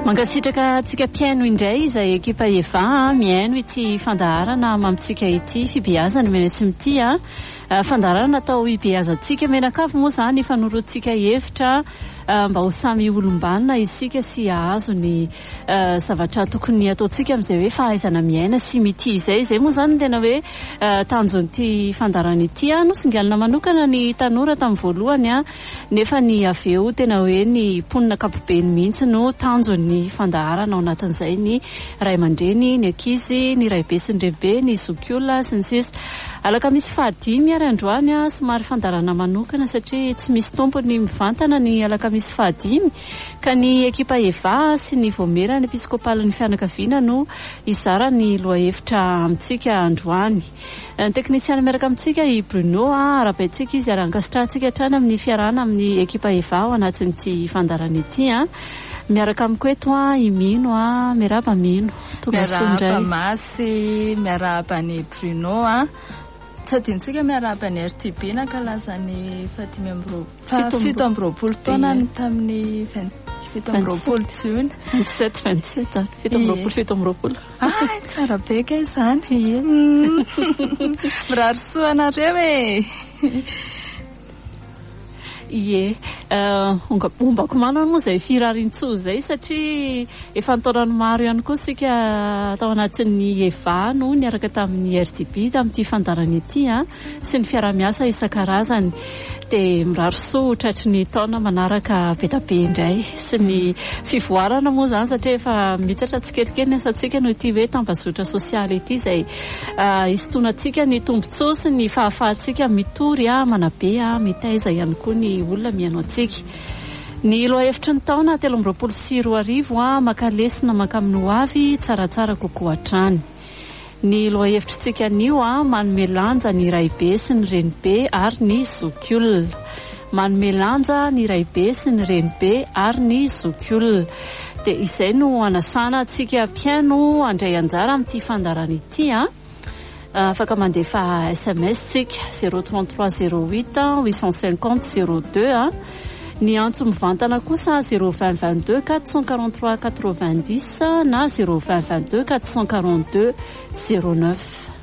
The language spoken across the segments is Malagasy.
Mankasitraka antsika mpiaino indray izay ekipa Eva miaino ity fandaharana mamintsika ity fibeazana menetsy mity fandaharana natao hibeazantsika menakavy moa zany fanorottsika hevitra mba ho samy olombanina isika sy ahazo ny zavatra tokony ataontsika amin'izay hoe fahaizana miaina sy mity izay moa zany tena hoe tanjon'ity fandaharana ity nosingalina manokana ny tanora tamin'ny voalohany nefa ny aveo tena hoe ny mponina kapobeny mihitsy no tanjon'ny fandaharana ao anatin'izay ny ray aman-dreny, ny ankizy, ny raibe sy ny rehibe, ny zokiolona sy ny sisa. Alakamisy fahadimy ary androany somary fandaharana manokana satria tsy misy tompony mivantana ny alakamisy fahadimy ka ny ekipa Eva sy ny Vomera ny episkopalin'ny fianakaviana no izara ny lohahevitra amintsika androany. Ny teknisiana miaraka amintsika i Bruno arabaitsika izy ary ankasitrahantsika hatrany amin'ny fiarana amin'ny ekipa Eva ao anatin'ity fandaharana ity miaraka amiko eto i Mino miaraba Mino miaraba Masy miaraba ny Bruno Tsadintsika miaraba ny RTB nakalazany 7 amby roapolo taona tamin'ny 7 amby roapolo Jona 27 7 amby roapolo tsara beka izany mirary soanareo Ie, ombako manana moa izay firarin-tsoa izay satria efa nitaonany maro ihany koa sika tao anatin'ny Eva no niaraka tamin'ny RTB tamin'ity fandaharana ity sy ny fiaramiasa isan-karazany dia mirary soa tratry ny taona manaraka betabe indray sy ny fivoarana moa zany satria efa mitsatra tsikelikely ny asantsika no ity hoe tambazotra sosialy ity izay isotonantsika ny tombotsoa sy ny fahafahantsika mitory manabe mitaiza ihany koa ny olona mihaino antsika. Ny lohahevitra ny taona 2024 maka lesona maka amin'ny ho avy tsaratsara kokoa hatrany. Ny lohahevitrintsika anio manome lanja ny raibe sy ny renibe ary ny zokiolona. Manome lanja ny raibe sy ny renibe ary ny zokiolona. Dia izay no anasana antsika mpiaino andray anjara amin'ity fandaharana ity afaka mandefa SMS tsika 033 08 850 02 ny antso mivantana kosa 020 22 443 90 na 020 22 442 09.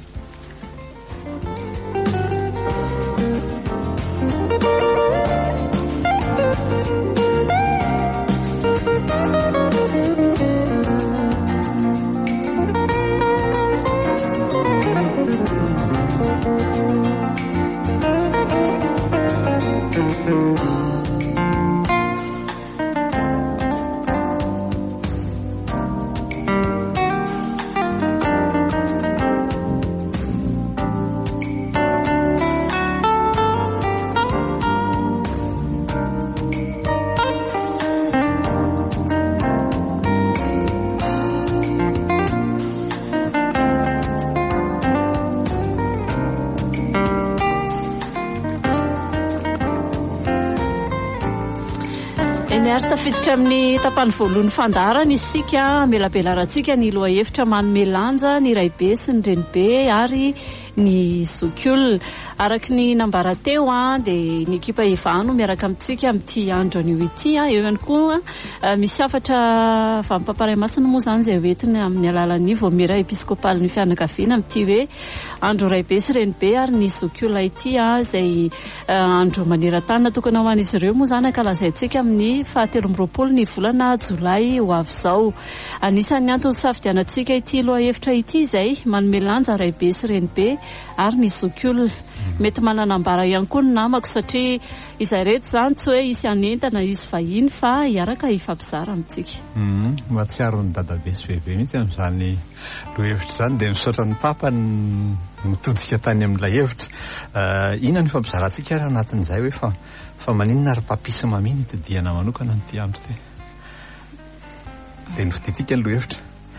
Tafiditra amin'ny tapany voalohany fandaharana isika melabelarantsika ny lohahevitra manome lanja ny raibe sy ny renibe ary ny zokiolona. Araky ny nambara teo dia ny ekipa Eva no miaraka amintsika amin'ity andro anio ity eo ihany koa misy hafatra vanim-pamparay masina moa zany izay hoentiny amin'ny alalan'ny Vomera episkopalin'ny fianakaviana amin'ity hoe andro raibe sy renibe ary ny zokiolona ity izay andro maneran-tany natokana ho an'izy ireo moa zany ankalazaintsika amin'ny 17 ny volana Jolay ho avy izao. Anisan'ny antony safidianantsika ity lohahevitra ity izay manome lanja raibe sy renibe ary ny zokiolona. Mety mananambara ihany koa ny namako satria izay reto zany tsy hoe isy anentana izy vahiny fa hiaraka hifampizara amintsika. Matsiaro ny dadabe sy bebe mihitsy amin'izany lohahevitra izany dia misaotra ny papa mitodika tany amin'ilay hevitra. Inona ny fampizarantsika ary anatin'izay hoe fa maninona ary papisy maminy itodiana manokana n'ity andro ty. Dia nofiditsika ny lohahevitra.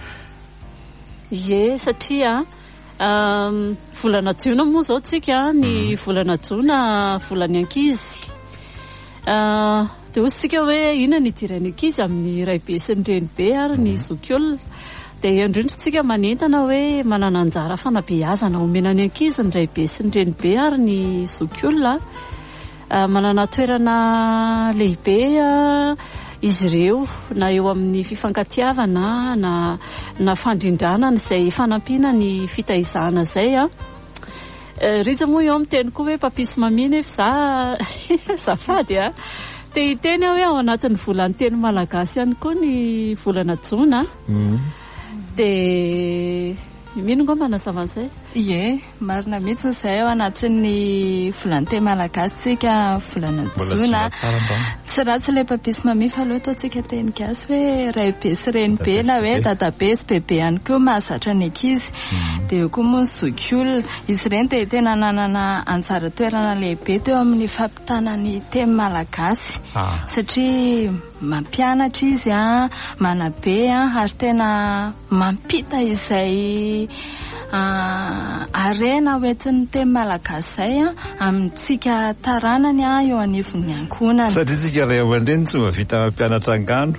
Ie satria volana Jona moa zao tsika ny volana Jona volany ankizy dia ositsika hoe inona ny idiran'ny ankizy amin'ny raibe sy ny renibe ary ny zokiolona dia indrindratsika manentana hoe manana anjara fanabeazana omenany ankizy ny raibe sy ny renibe ary ny zokiolona manana toerana lehibe izy ireo na eo amin'ny fifankatiavana na fandrindrana izay fanampiana ny fitaizana zay riza moa eo amin'ny teny koa hoe papisy mamina efa za zafady te hiteny hoe ao anatin'ny volany teny malagasy ihany koa ny volana jona de mino ngo manazava an'izay ie marina mihitsy izay ao anatin'ny volany teny malagasy tsika volana jona tsy ratsy ilay papisy mamia fa aloha ataontsika teny gasy hoe raibe sy renibe na hoe dadabe sy bebe ihany koa mahazatra ny ankizy dia eo koa moa ny zokiolona izy ireny dia tena nanana anjara toerana lehibe teo amin'ny fampitana ny teny malagasy satria mampianatra izy manabe ary tena mampita izay arena hoentin'ny teny malagasy zay amintsika taranany eo anivon'ny ankonana satria tsika ray aman-dreny tsy mavita mampianatra angano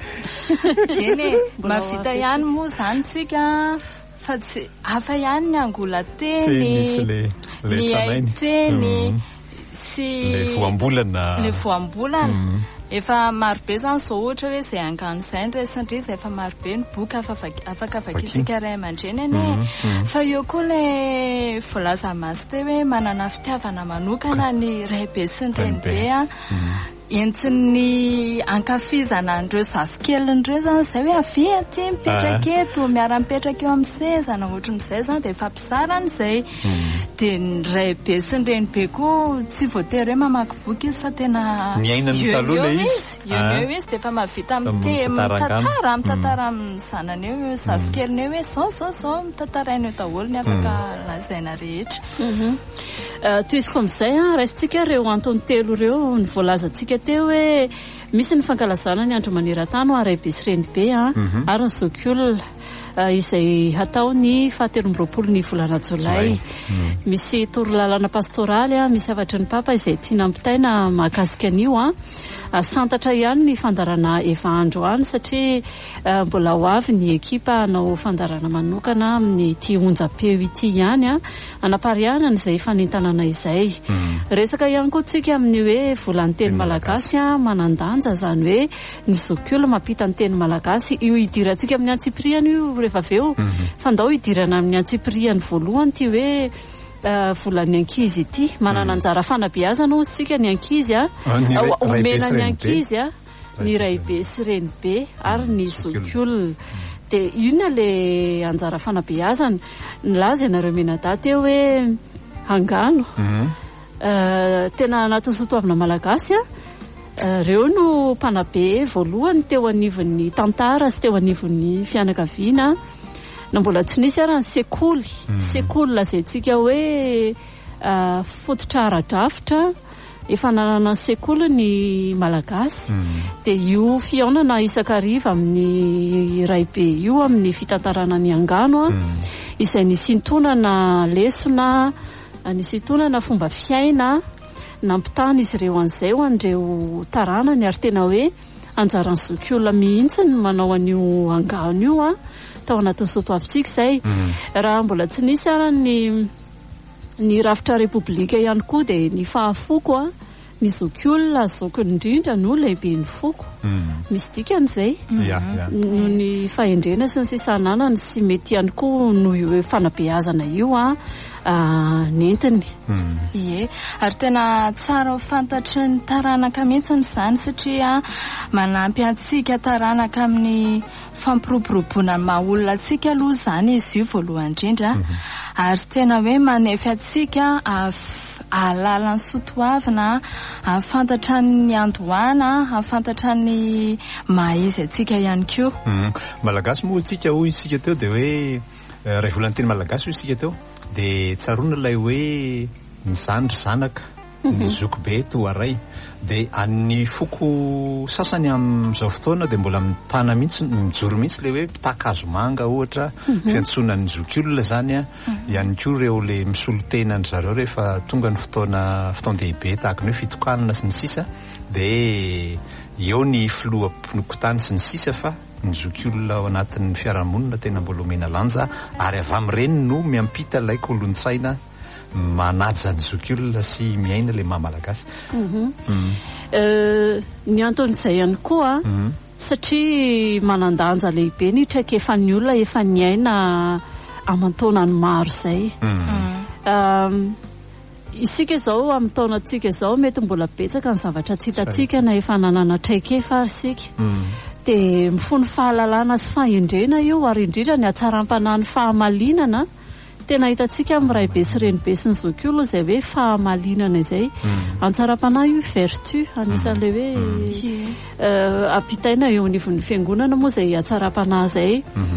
eny mavita ihany moa zany tsika fa tsy hafa ihany ny angolateny ny haiteny sy le voambolana efa marobe zany zao ohatra hoe zay angano izay nresandry zay efa marobe ny boky afaka vakitsika ray aman-dreny eny fa eo koa le voalaza masy teo hoe manana fitiavana manokana ny raibe sy ny renibe entiny ankafizana an'ireo zafikelindreo zany zay hoe avy aty mipetraka eto miara-mipetraka eo amin'ny sezana ohatran'izay zany dia fampizarana izay dia ny raibe sy ny renibe koa tsy voatery hoe mamaky boky izy fa tena eo izy dia efa mavita mitantara amin'ny zanany eo zafikeliny eo hoe zao mitantaraina eo daholo ny afaka lazaina rehetra toiziko amin'izay raisitsika ireo antony telo ireo ny voalazantsika teo hoe misy ny fankalazana ny andro maneran-tany raibe sy renibe ary ny zokiolona izay hatao ny 17 ny volana jolay misy torolalana pastoraly misy avatry ny papa izay tiana ampitaina mahakasika an'io santatra ihany ny fandarana efa andro any satria mbola ho avy ny ekipa hanao fandarana manokana amin'ny ity onjam-peo ity ihany anaparianana izay fanentanana izay resaka ihany koa tsika amin'ny hoe volany teny malagasy manandanja zany hoe ny zokiolona mampita ny teny malagasy io idirantsika amin'ny antsipriana io rehefa aveo fandao idirana amin'ny antsipriany voalohany ty hoe volan'ny ankizy ity manana anjara fanabeazana ozy tsika ny ankizy omena ny ankizy ny raibe sy renibe ary ny zokiolona dia io le anjara fanabeazana nilaza ianareo menada teo hoe angano tena anatin'ny sotoavina malagasy reo no mpanabe voalohany teo anivon'ny tantara sy teo anivon'ny fianakaviana na mbola tsy nisy ary ny sekoly zay tsika hoe fototra ara-drafitra efa nanana sekoly ny malagasy dia io fiaonana isakariva amin'ny raibe io amin'ny fitantarana ny angano izay nisintonana lesona nisintonana fomba fiaina nampitana izy ireo an'izay ho an'ireo taranany ary tena hoe anjaran'ny zokiolona mihitsy ny manao an'io angano io tao anatin'ny sotoavintsika izay raha mbola tsy nisy ary ny rafitra repoblika ihany koa dia ny fahafoko ny zokiolona zokony indrindra no lehibe ny foko misy dikan'izay no ny fahendrena sy ny sisananany sy mety ihany koa no io fanabeazana io nentiny ie ary tena tsara ho fantatry ny taranaka mihitsy izany satria manampy antsika taranaka amin'ny fampiroboroboana ny maha-olona antsika aloha zany izy io voalohany indrindra ary tena hoe manefy antsika ahalala ny sotoavina afantatra ny andohana afantatra ny mahizy antsika ihany koa malagasy moa tsika hoy isika teo dia hoe ray volany teny malagasy hoy isika teo dia tsarona ilay hoe ny zandry zanaka ny zokibe toaray dia an'ny foko sasany amin'izao fotoana dia mbola mitana mihitsy mijoro mihitsy le hoe mpitakazo manga ohatra fiantsonan'ny zokiolona zany ihany koa ireo le misolo tenany zareo rehefa tonga ny fotoan-dehibe tahaka ny hoe fitokanana sy ny sisa dia eo ny filoha-ponokotany sy ny sisa fa ny zokiolona ao anatin'ny fiarahamonina tena mbola omena lanja ary avy amin'ireny no miampita ilay kolon-tsaina manaty zany zokiolona sy miaina le mahamalagasy. Ny anton'izay ihany koa satria manandanja lehibe ny traikefa ny olona efa niaina aman-taonany maro zay. Isika izao amin'ny taonantsika izao mety mbola betsaka ny zavatra tsy hitatsika na efa nanana traikefa isika. Dia mifono fahalalana sy fahendrena io ary indrindra ny hatsaram-panahiny fahamalinana tena hitantsika amin'ny ray be sy reny be sy ny zokiolo izay hoe fahamalinana izay. Antsaram-panahy io vertu anisan'ilay hoe ampitaina eo anivon'ny fiangonana moa izay hatsaram-panahy izay.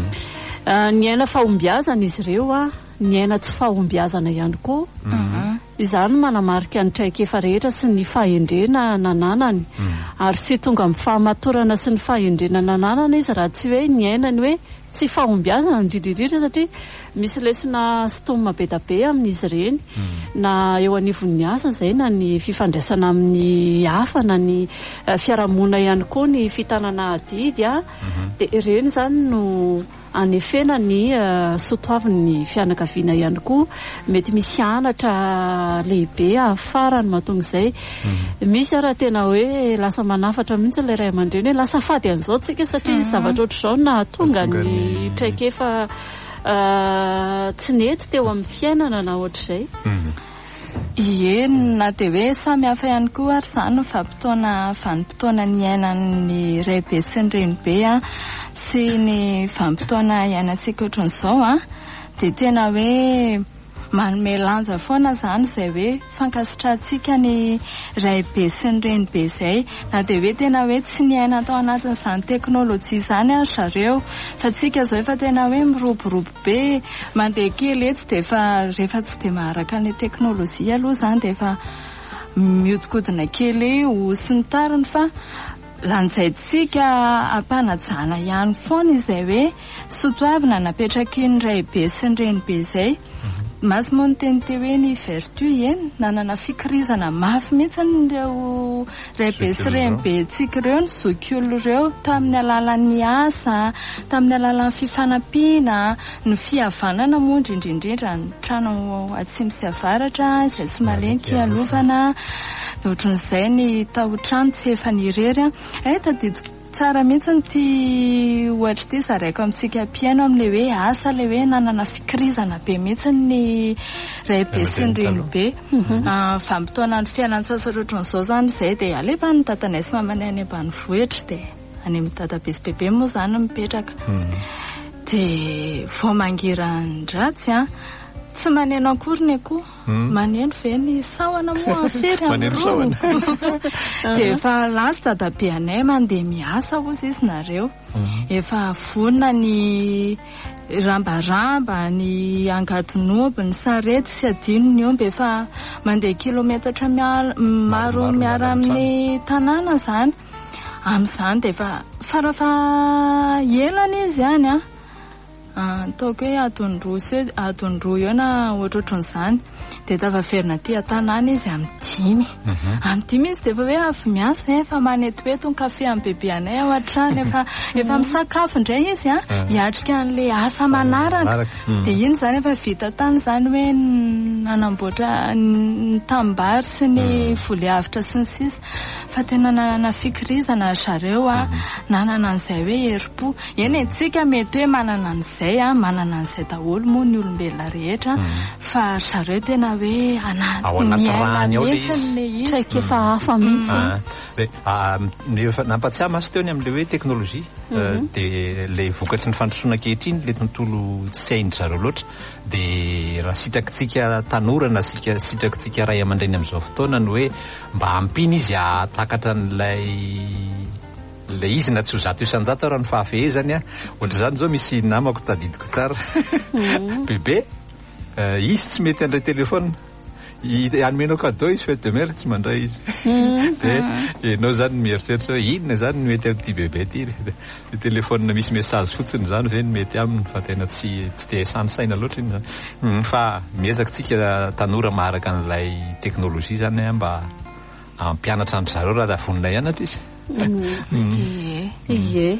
Ny aina fahombiazana izy ireo ny aina tsy fahombiazana ihany koa. Izany manamarika ny traikefa rehetra sy ny fahendrena nananany ary sy tonga amin'ny fahamatorana sy ny fahendrena nananana izy raha tsy hoe ny ainany hoe tsy fahombiazana indrindrindrindra satria misy lesona stomina be da be amin'izy ireny na eo anivon'ny asa izay na ny fifandraisana amin'ny hafa na ny fiarahamonina ihany koa ny fitanana adidy dia ireny izany no anefena ny soatoavin'ny fianakaviana ihany koa mety misy anatra lehibe afara ny mahatonga izay. Misy raha tena hoe lasa manafatra mihitsy ilay ray aman-dreny hoe lasa fady an'izao tsika satria zavatra ohatr'izao nahatonga ny traikefa tsy nety teo amin'ny fiainana na ohatr'izay. Ie na dia hoe samy hafa ihany koa ary izany vanim-potoana ny ainan'ny ray be sy ny reny be sy ny vanim-potoana iainantsika ohatran'izao dia tena hoe manome lanja foana izany izay hoe fankasitrantsika ny ray be sy ny reny be izay na dia hoe tena hoe tsy ny aina tao anatin'izany teknôlôjia izany zareo fa tsika izao efa tena hoe miroborobo be mandeha kely etsy dia efa rehefa tsy dia maharaka ny teknôlôjia aloha izany dia efa miodikodina kely ho sy ny tariny fa lanjaintsika ampanajana ihany foana izay hoe soatoavina napetraky ny ray be sy ny reny be izay. Masy moa ny teny teo hoe ny vertu nanana fikirizana mafy mihitsy ireo ray be sy reny be tsika ireo ny zokiolo ireo tamin'ny alalan'ny asa, tamin'ny alalan'ny fifanampiana, ny fihavanana moa indrindrindrindra ny trano atsimo sy avaratra izay tsy malenky alovana ohatran'izay ny taotrano tsy efa nirery tadidiko tsara mihitsy ty ohatra ity zaraiko amintsika mpiaino amin'ilay hoe asa ilay hoe nanana fikirizana be mihitsy ny ray be sy ny reny be. Vanim-potoana ny fialan-tsasatra ohatran'izao izany izay dia alefa ny dadanay sy mamanay any ambanivohitra dia any amin'ny dadabe sy bebe moa izany mipetraka dia vao mangiran-dratsy tsy maneno akory ny akoho maneno ve ny sahona moa fery amin'ny ronoko dia efa lasa dadabe anay mandeha miasa ozy izy nareo efa vonona ny rambaramba ny angadinoby ny sarety sy adino ny omby efa mandeha kilometatra maro miara amin'ny tanàna izany amin'izany dia efa farafa elana izy ihany ataoko hoe adiny roa eo na ohatrohatran'izany dia tafaverina ty an-tanàna izy amin'ny 5 izy dia efa hoe avy miasa efa manetoeto ny kafe amin'ny bebe anay ao an-trano efa misakafo indray izy hiatrika an'ilay asa manaraka dia iny izany efa vita tany izany hoe nanamboatra ny tambary sy ny volyavitra sy ny sisa fa tena nanana fikirizana zareo nanana an'izay hoe herim-po eny tsika mety hoe manana an'izay manana an'izay daholo moa ny olombelona rehetra fa zareo tena hoe traikefa hafa mihitsy. Nampatsiahy maso teo ny amin'ilay hoe teknôlôjia dia ilay vokatry ny fandrosoana ankehitriny ilay tontolo tsy hainy zareo loatra dia raha sitrakitsika tanora na sitrakitsika ray aman-dreny amin'izao fotoana ny hoe mba ampiny izy atakatra n'ilay izy na tsy ho zato isan-jato raha ny fahafehezany ohatra izany zao misy namako tadidiko tsara bebe izy tsy mety andray telefona anomenao cadeau izy fête de mère tsy mandray izy dia ianao zany mieritreritra hoe inona zany no mety amin'ity bebe ty telefona misy message fotsiny zany ve no mety aminy fa tena tsy dia sanisaina loatra iny zany fa miezaka tsika tanora maharaka an'ilay teknôlôjia zany mba ampianatra andry zareo raha vonona hianatra izy. Ie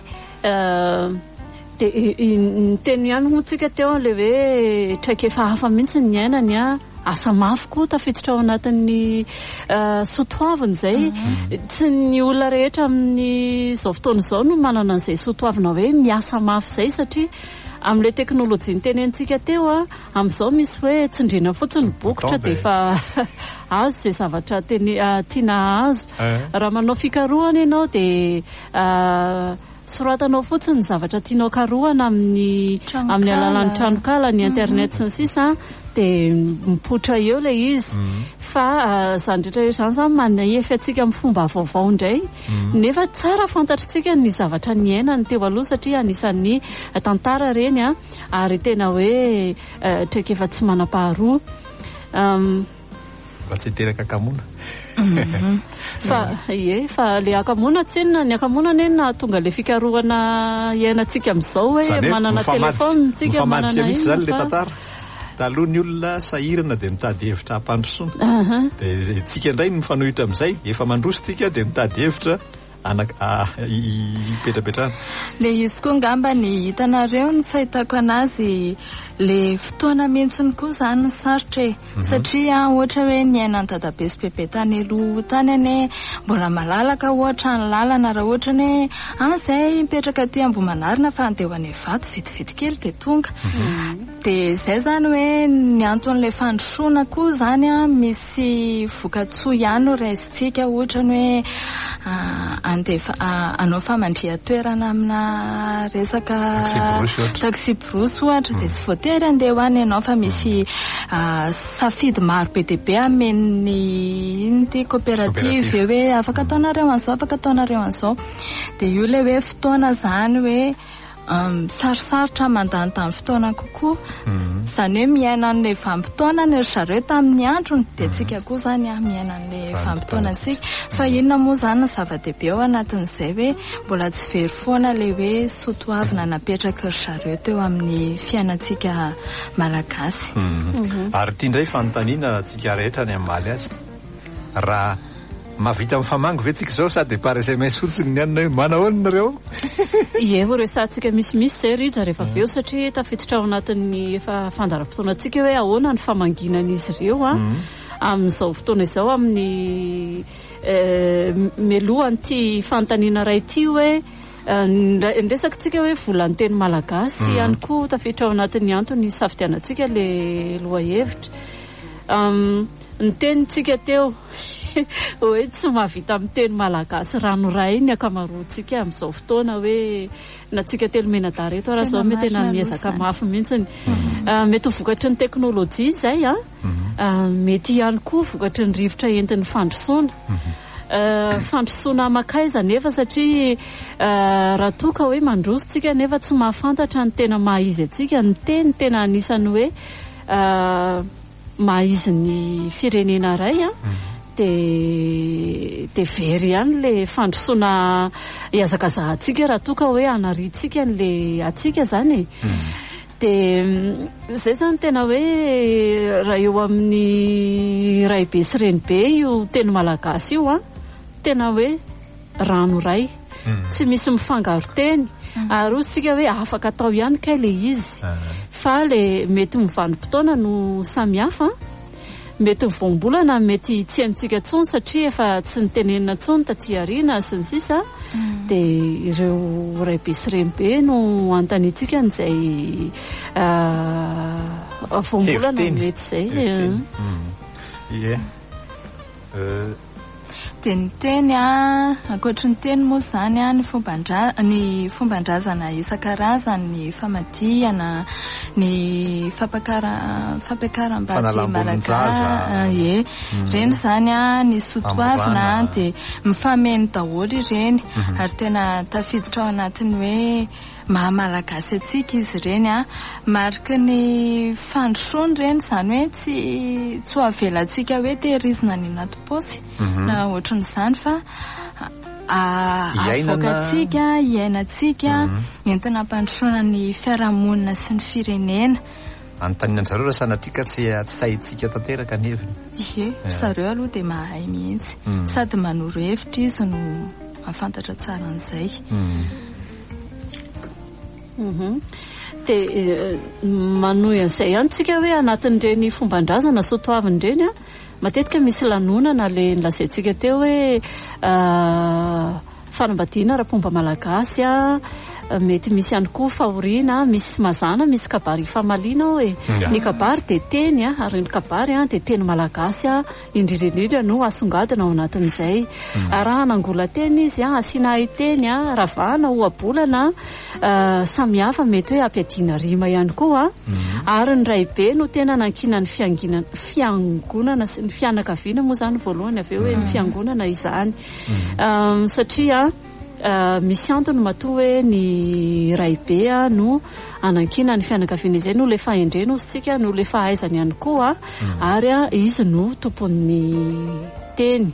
dia ny teny ihany moa tsika teo ilay hoe traikefa hafa mihitsy ny ainany asa mafy koa tafiditra ao anatin'ny soatoavina izay tsy ny olona rehetra amin'ny zao fotoana izao no manana an'izay soatoavina hoe miasa mafy izay satria amin'ilay teknôlôjia nitenentsika teo amin'izao misy hoe tsindriana fotsiny bokotra dia efa azo izay zavatra tiana azo raha manao fikarohana ianao dia soratanao fotsiny zavatra tianao karohana amin'ny alalan'ny tranokala ny internet sy ny sisa dia mipoitra eo ilay izy fa izany rehetra izany izany manahefy antsika amin'ny fomba vaovao indray nefa tsara fantatritsika ny zavatra niainany teo aloha satria anisan'ny tantara reny ary tena hoe traika efa tsy manam-paharoa fa tsy teraka akamoana fa le akamoana tsenina ny akamoana nena tonga le fikarohana iainantsika amin'izao hoe manana telefona tsika manana iny zany le tantara taloha ny olona sahirana dia mitady hevitra hampandrosoana dia tsika indray ny mifanohitra amin'izay efa mandroso tsika dia mitady hevitra ipetrapetrana le izy koa ngamba ny hitanareo ny fahitako anazy le fotoana mihitsiny koa izany ny sarotra satria ohatra hoe ny ainany dadabe sy bebe tany aloha tany ane mbola malalaka ohatra ny lalana raha ohatra ny hoe izay mipetraka aty Ambohimanarina fa andeha ho any Ivato vitivity kely dia tonga dia izay izany hoe ny anton'ilay fandrosoana koa izany misy vokatsoa ihany ho raisintsika ohatra ny hoe anao famandria-toerana amina resaka taxi brosy ohatra dia tsy voatery andeha ho any ianao fa misy safidy maro be dia be amen'ny iny coopérative hoe afaka ataonareo an'izao afaka ataonareo an'izao dia io ilay hoe fotoana izany hoe sarosarotra mandanitany fotoana kokoa izany hoe miaina an'ilay vanim-potoana ny zareo tamin'ny androny dia tsika koa izany miaina an'ilay vanim-potoana antsika fa inona moa izany ny zava-dehibe ao anatin'izay hoe mbola tsy very foana ilay hoe soatoavina napetraka ry zareo teo amin'ny fiainantsika malagasy ary tia indray fanontaniana tsika rehetra ny amaly azy raha mahavita mifamango ve tsika izao sady par SMS fotsiny ny anina hoe manahoana nareo ie ho resantsika misimisy izay rija rehefa avy eo satria tafiditra ao anatin'ny efa fandaram-potoanantsika hoe ahoana ny famanginan'izy ireo amin'izao fotoana izao amin'ny mialohan'ity fanontaniana ray ity hoe nresaka tsika hoe volan'ny teny malagasy ihany koa tafiditra ao anatin'ny antony safidianantsika le lohahevitra ny tenytsika teo hoe tsy mahavita amin'ny teny malagasy ranoray ny akamaroantsika amin'izao fotoana hoe na tsika telo menada reto raha zao mety tena miezaka mafy mihitsiny mety ho vokatry ny teknôlôjia izay mety ihany koa vokatry ny rivotra entin'ny fandrosoana fandrosoana makaiza nefa satria raha toka hoe mandroso tsika nefa tsy mahafantatra ny tena mahizy atsika ny teny tena anisany hoe mahizy ny firenena ray dia very ihany le fandrosoana iazakazahantsika raha toka hoe anaritsika n'le atsika zany dia izay zany tena hoe raha eo amin'ny raibe sy renibe io teny malagasy io tena hoe rano ray tsy misy mifangaro teny ary osika hoe afaka atao ihany kay le izy fa le mety mivanim-potoana no samihafa mety mivombolana mety tsy haintsika tsony satria efa tsy nitenenina tsony taty ariana sy ny sisa dia ireo raibe sy renibe no antanitsika n'izay vombolana mety izay dia ny teny ankoatry ny teny moa izany ny fomban-drazana isan-karazany ny famadihana ny fampiakaram-bady malagasy reny izany ny soatoavina dia mifameno daholo ireny ary tena tafiditra ao anatiny hoe mahamalagasy atsika izy ireny mariky ny fandrosoana ireny izany hoe tsy ho avelantsika hoe tehirizina ny anaty paosy na ohatran'izany fa avoakatsika iainantsika entina hampandrosoana ny fiarahamonina sy ny firenena anontaniana zareo raha sanatrika tsy sahitsika tanteraka ny heviny zareo aloha dia mahay mihitsy sady manoro hevitra izy no mahafantatra tsara an'izay dia manohy an'izay ihany tsika hoe anatin'ireny fomban-drazana soatoavin'ireny a matetika misy lanonana le nolazaintsika teo hoe fanambadiana rapomba malagasy a mety misy ihany koa fahoriana misy mazana misy kabary famaliana hoe ny kabary dia teny ary ny kabary dia teny malagasy indrindrindrindra no asongadina ao anatin'izay arahana angola-teny izy asiana haiteny ravahana ohabolana samihafa mety hoe ampiadiana rima ihany koa ary ny raibe no tena nankina ny fiangonana sy ny fianakaviana moa zany voalohany avy eo hoe ny fiangonana izany satria misy antony matoa hoe ny raibe no anankina ny fianakaviana izay no le fahendrena osytsika no le fahaizany ihany koa ary izy no tompon'ny teny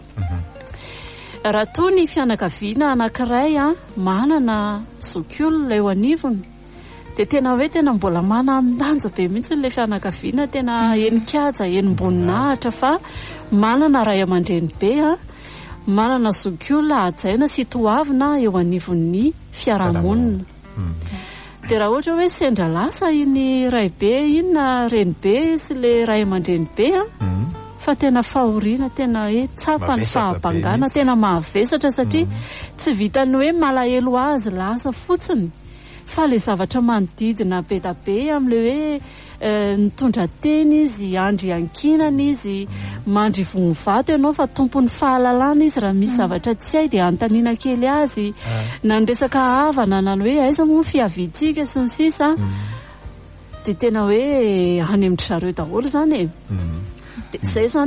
raha toa ny fianakaviana anankiray manana zokiolona eo anivony dia tena hoe tena mbola manandanja be mihitsy le fianakaviana tena enikaja enim-boninahitra fa manana ray aman-dreny be manana zokiolona hajaina sy toavina eo anivon'ny fiarahamonina dia raha ohatra hoe sendra lasa iny raibe iny na renibe sy le ray aman-dreny be fa tena fahoriana tena hoe tsapa ny fahabangana tena mahavesatra satria tsy vitany hoe malahelo azy lasa fotsiny fa le zavatra manodidina be da be amin'le hoe nitondra teny izy andry ankinana izy mandry vonovato ianao fa tompony fahalalana izy raha misy zavatra tsy hay dia antaniana kely azy na ny resaka havana na ny hoe aiza moa fiavidsika sy ny sisa dia tena hoe any amin'ny zareo daholo zany izay zany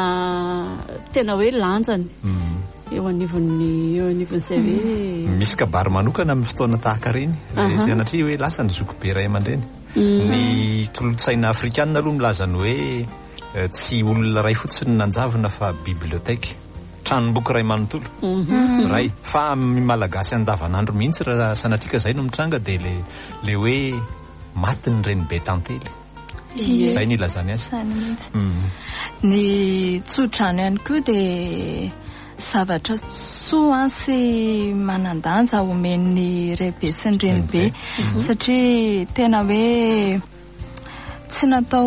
tena hoe lanjany eo anivon'izay hoe misy kabary manokana amin'ny fotoana tahaka reny sanatria hoe lasa ny zoko be ray aman-dreny ny kolotsaina afrikanina aloha milazany hoe tsy olona ray fotsiny nanjavina fa biblioteka tranomboky ray manontolo ray fa malagasy andavanandro mihitsy raha sanatrika izay no mitranga dia le hoe maty ny reny be tantely izay ny ilazany azy ny tsodrano ihany koa dia zavatra soa sy manandanja omen'ny raibe sy ny renibe satria tena hoe tsy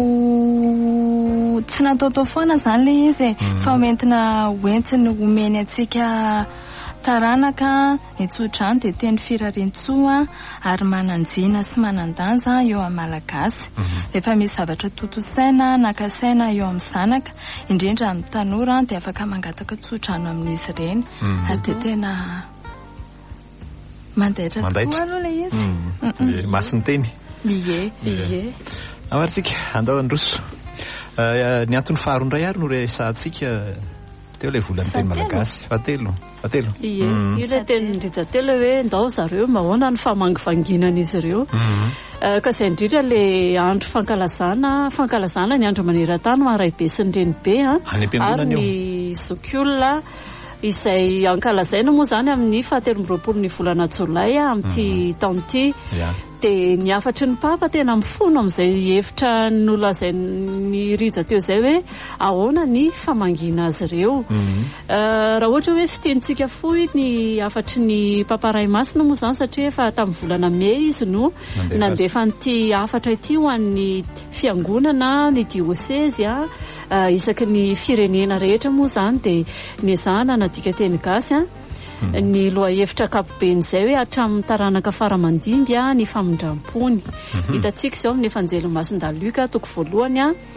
natao foana zany le izy fa omentina hoentsiny omeny atsika taranaka ny tsodrano dia teny firarentsoa ary mananjina sy manandanja eo amin'ny malagasy rehefa misy zavatra totosaina nakasaina eo amin'ny zanaka indrindra amin'ny tanora dia afaka mangataka tsodrano amin'izy ireny ary dia tena mandaitra tokoa aloha le izy masiny teny amaritsika andao androso ny antony faharondray ary no resahantsika teo ilay volan'ny teny malagasy fatelo ile teny ndrijatelo hoe ndao zareo mahoana ny famangivanginan'izy ireo ka izay indrindra le andro fankalazana ny andro maneran-tany maraibe sy ny renibe ary ny zokiolona izay ankalazaina moa zany amin'ny 17 ny volana jolay amin'ity taon'ity dia ny afatry ny papa tena mifono amin'izay hevitra nolazainy rija teo izay hoe ahoana ny famangina azy ireo raha ohatra hoe fitenitsika fohy ny afatry ny papa ray masina moa zany satria efa tamin'ny volana may izy no nandefa n'ity afatra ity ho an'ny fiangonana ny diosesy isaky ny firenena rehetra moa zany dia niazahana nadika teny gasy ny loha hevitra akapoben'izay hoe hatramin'ny taranaka faramandimby ny famindram-pony hitantsika izao amin'ny efanjely masin-daluka toko voalohany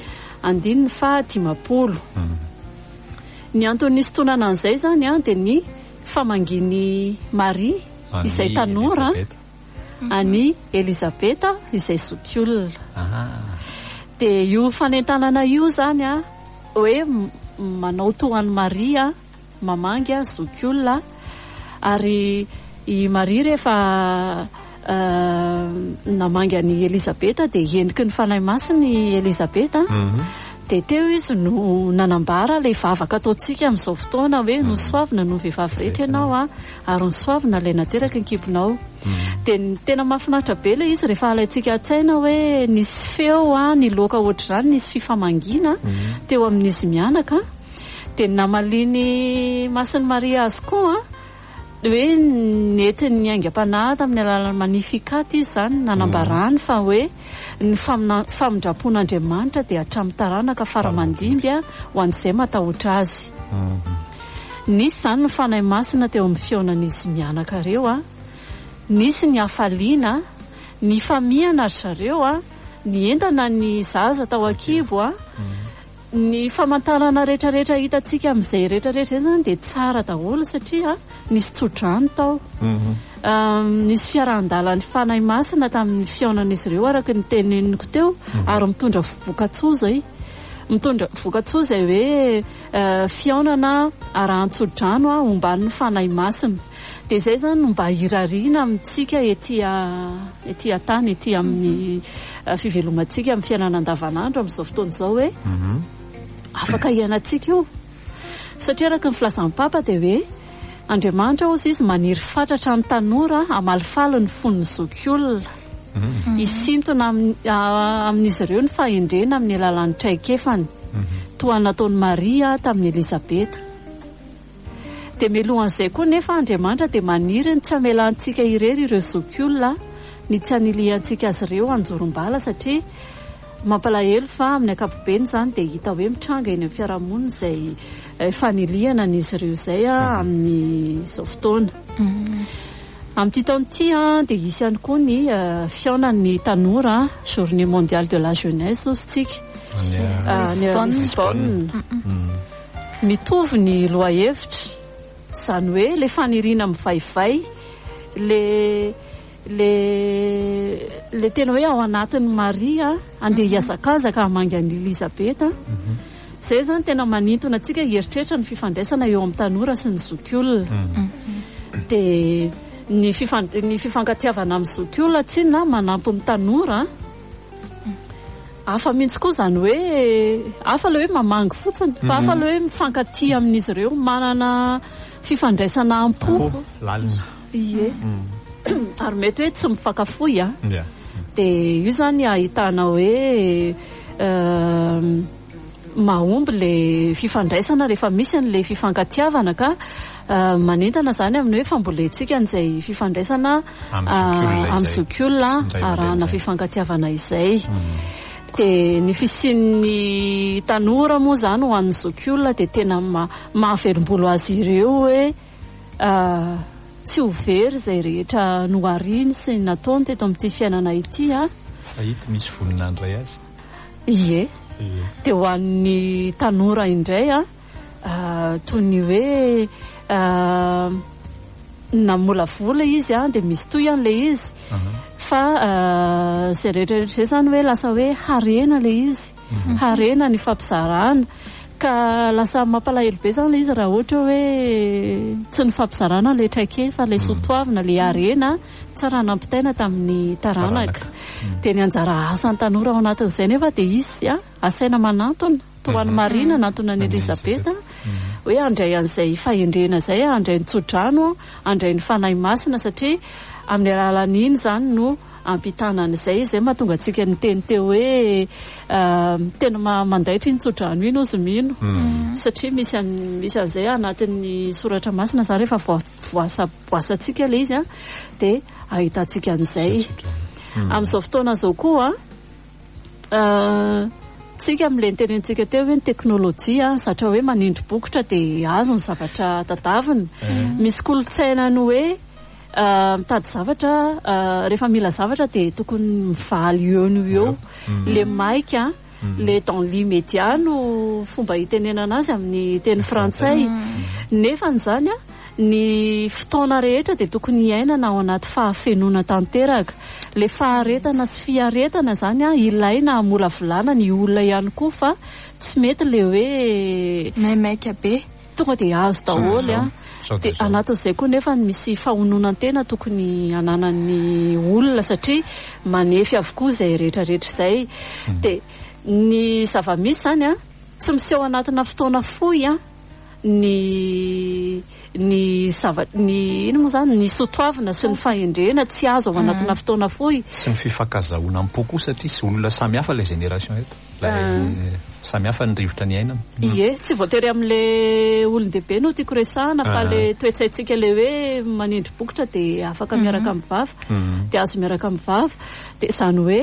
19:10 ny antony nisy an'izay zany dia ny famanginy Maria izay tanora any Elizabeta izay zokiolona dia io fanentanana io zany hoe manao tohan'ny Maria mamangy zokiolona ary i Maria rehefa namangy any Elizabeta dia endriky ny fanahy masiny Elizabeta dia teo izy no nanambara ilay vavaka ataontsika amin'izao fotoana hoe nosoavina no vehivavy rehetra ianao ary nosoavina ilay nateraka ny kibonao dia tena mahafinaritra be ilay izy rehefa alaintsika an-tsaina hoe nisy feo ny loka ohatr'izany nisy fifamangina teo amin'izy mianaka dia namaliny masiny Maria azy koa hoe nentin'ny aingam-panahy tamin'ny alalan'ny magnificat izy zany nanambarany fa hoe ny famindrapon'Andriamanitra dia hatramin'ny taranaka fara-mandimby ho an'izay matahotra azy. Nisy zany ny fanahy masina teo amin'ny fionan'izy mianaka ireo nisy ny hafaliana, ny famihana ry zareo ny entana ny zaza tao ankivo ny famantarana rehetrarehetra hitantsika amin'izay rehetrarehetra zany dia tsara daholo satria nisy tsodrano tao. Nisy fiarahan-dalany fanahy masina tamin'ny fionan'izy ireo araka ny teneniko teo ary mitondra voka-tsoa mitondra voka-tsoa izay hoe fionana arahan-tsodrano omban'ny fanahy masina. Dia izay zany no mba hirariana amintsika ety tany ety amin'ny fivelomantsika amin'ny fiainana andavanandro amin'izao fotoana izao hoe afaka hiainantsika io satria araka ny filazan'ny Papa dia hoe Andriamanitra ozy izy maniry fatratra ny tanora amalifaly ny fon'ny zokiolona. Isintona amin'izy ireo ny fahendrena amin'ny alalan'ny traikefany toa nataon'i Maria tamin'ny Elisabeta. Dia mialohan'izay koa nefa Andriamanitra dia maniry ny tsy hamelantsika irery ireo zokiolona ny tsy haniliantsika azy ireo anjorom-bala satria mampalahelo fa amin'ny ankapobeny zany dia hita hoe mitranga eny amin'ny fiarahamonina izay faniliana n'izy ireo izay amin'izao fotoana. Amin'ity taon'ity dia hisy ihany koa ny fionan'ny tanora journée mondiale de la jeunesse ozintsika Lisbonne. Mitovy ny loha-hevitra izany hoe le faniriana mivaivay le tena hoe ao anatin'ny Maria andeha hiazakazaka hamangy an'i Elisabeta. Izay zany tena manintona antsika hieritreritra ny fifandraisana eo amin'ny tanora sy ny zokiolona. Dia ny fifankatiavana amin'ny zokiolona tsy na manampy ny tanora hafa mihitsy koa zany hoe hafa le hoe mamangy fotsiny fa hafa le hoe mifankatia amin'izy ireo manana fifandraisana ampo lalina ie ary mety hoe tsy mifankafoy dia io zany ahitana hoe mahomby le fifandraisana rehefa misy an'le fifankatiavana ka manentana zany amin'ny hoe fambolentsika an'izay fifandraisana amin'ny zokiolona arahana fifankatiavana izay. Dia ny fisian'ny tanora moa zany ho an'ny zokiolona dia tena mahaverim-bolo azy ireo hoe tsy ho very izay rehetra nohariny sy nataony teto amin'ity fiainana ity hita misy voninandray azy. Ie dia ho an'ny tanora indray toy ny hoe namolavola izy dia misy toy ihany le izy fa izay rehetrarehetra izay zany hoe lasa hoe harena le izy harena ny fampizarana ka lasa mampalahelo be zany le izy raha ohatra hoe tsy ny fampizarana le traikefa le sotoavina le harena tsara nampitaina tamin'ny taranaka. Dia ny anjara asan'ny tanora ao anatin'izay nefa dia izy asaina manantona toan'ny Marina nantona ny Elisabeta hoe handray an'izay fahendrena izay handray ny tsodrano handray ny fanahy masina satria amin'ny alalan'iny zany no ampitanan'izay izay mahatonga antsika ny teny teo hoe tena mandaitra iny tsodrano iny ozy mino satria misy an'izay anatin'ny soratra masina zany rehefa voasantsika le izy dia ahitantsika an'izay. Amin'izao fotoana izao koa tsika amin'ilay nitenentsika teo hoe ny teknôlôjia zatra hoe manindry bokotra dia azo ny zavatra tadavina. Misy kolontsaina ny hoe mitady zavatra rehefa mila zavatra dia tokony mivaly eo no eo le maika le dans l'immédiat no fomba hitenenana azy amin'ny teny frantsay nefa n'izany ny fotoana rehetra dia tokony hiainana ao anaty fahafenona tanteraka. Le faharetana sy fiaretana zany ilaina hamola volana ny olona ihany koa fa tsy mety le hoe maimaika be tonga dia azo daholo dia anatin'izay koa nefa misy fahononan-tena tokony ananan'ny olona satria manefy avokoa izay rehetrarehetra izay. Dia ny zava-misy zany tsy miseho anatina fotoana fohy ny ino moa zany ny sotoavina sy ny fahendrena tsy azo ao anatina fotoana fohy sy ny fifankazahoana amin'ny po koa satria sy olona samihafa ilay génération eto samihafa ny rivotra ny ainana tsy voatery amin'le olon-dehibe no tiako resahana fa le toetsaintsika le hoe manindry bokotra dia afaka miaraka amin'ny vava dia azo miaraka amin'ny vava dia izany hoe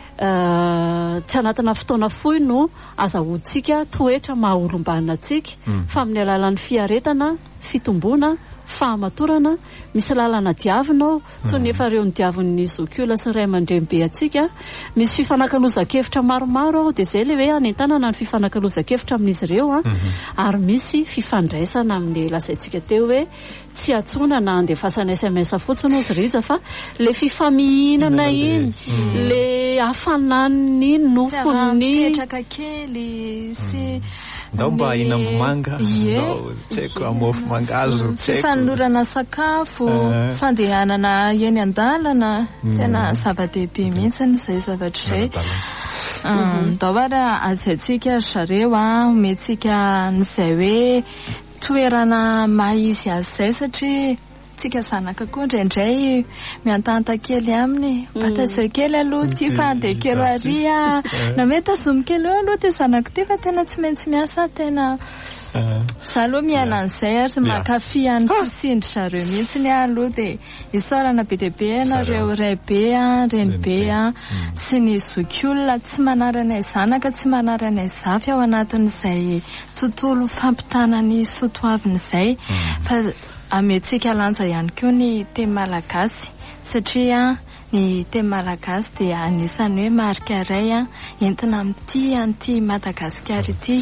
tsy anatina fotoana fohy no azahoantsika toetra maha olom-banona antsika fa amin'ny alalan'ny fiaretana fitomboana fahamatorana misy lalana diavinao toy ny efa reo ny diavin'ny zokiola sy ny ray aman-dreny be atsika misy fifanankalozakevitra maromaro dia izay le hoe anentanana ny fifanankalozakevitra amin'izy ireo ary misy fifandraisana amin'ny lazaintsika teo hoe tsy atsona na andefasana SMS fotsiny ozy rija fa le fifamihinana iny le hafanany nofony petraka kely sy ndao mba hinam-manga tseko amofo mangazo fanolorana sakafo fandehanana eny an-dalana tena zava-dehibe mihitsiny izay zavatra izay ndao ara azaitsika zareo omentsika n'izay hoe toerana mahizy azy izay satria tsika zanaka koa indraindray miantanta kely aminy batazao kely aloha ty fa andeha kely aria na mety azomy kely eo aloha ty zanako ty fa tena tsy maintsy miasa tena za aloha miaina an'izay ary makafy any fosindry zareo mihitsiny aloha dia isorana be dehibe nareo ray be reny be sy ny zokiolona tsy manaranay zanaka tsy manaranay zafy ao anatin'izay tontolo fampitana ny sotoaviny izay fa amentsika lanja ihany koa ny teny malagasy satria ny teny malagasy dia anisany hoe marika iray entina amin'ity an'ity Madagasikara ity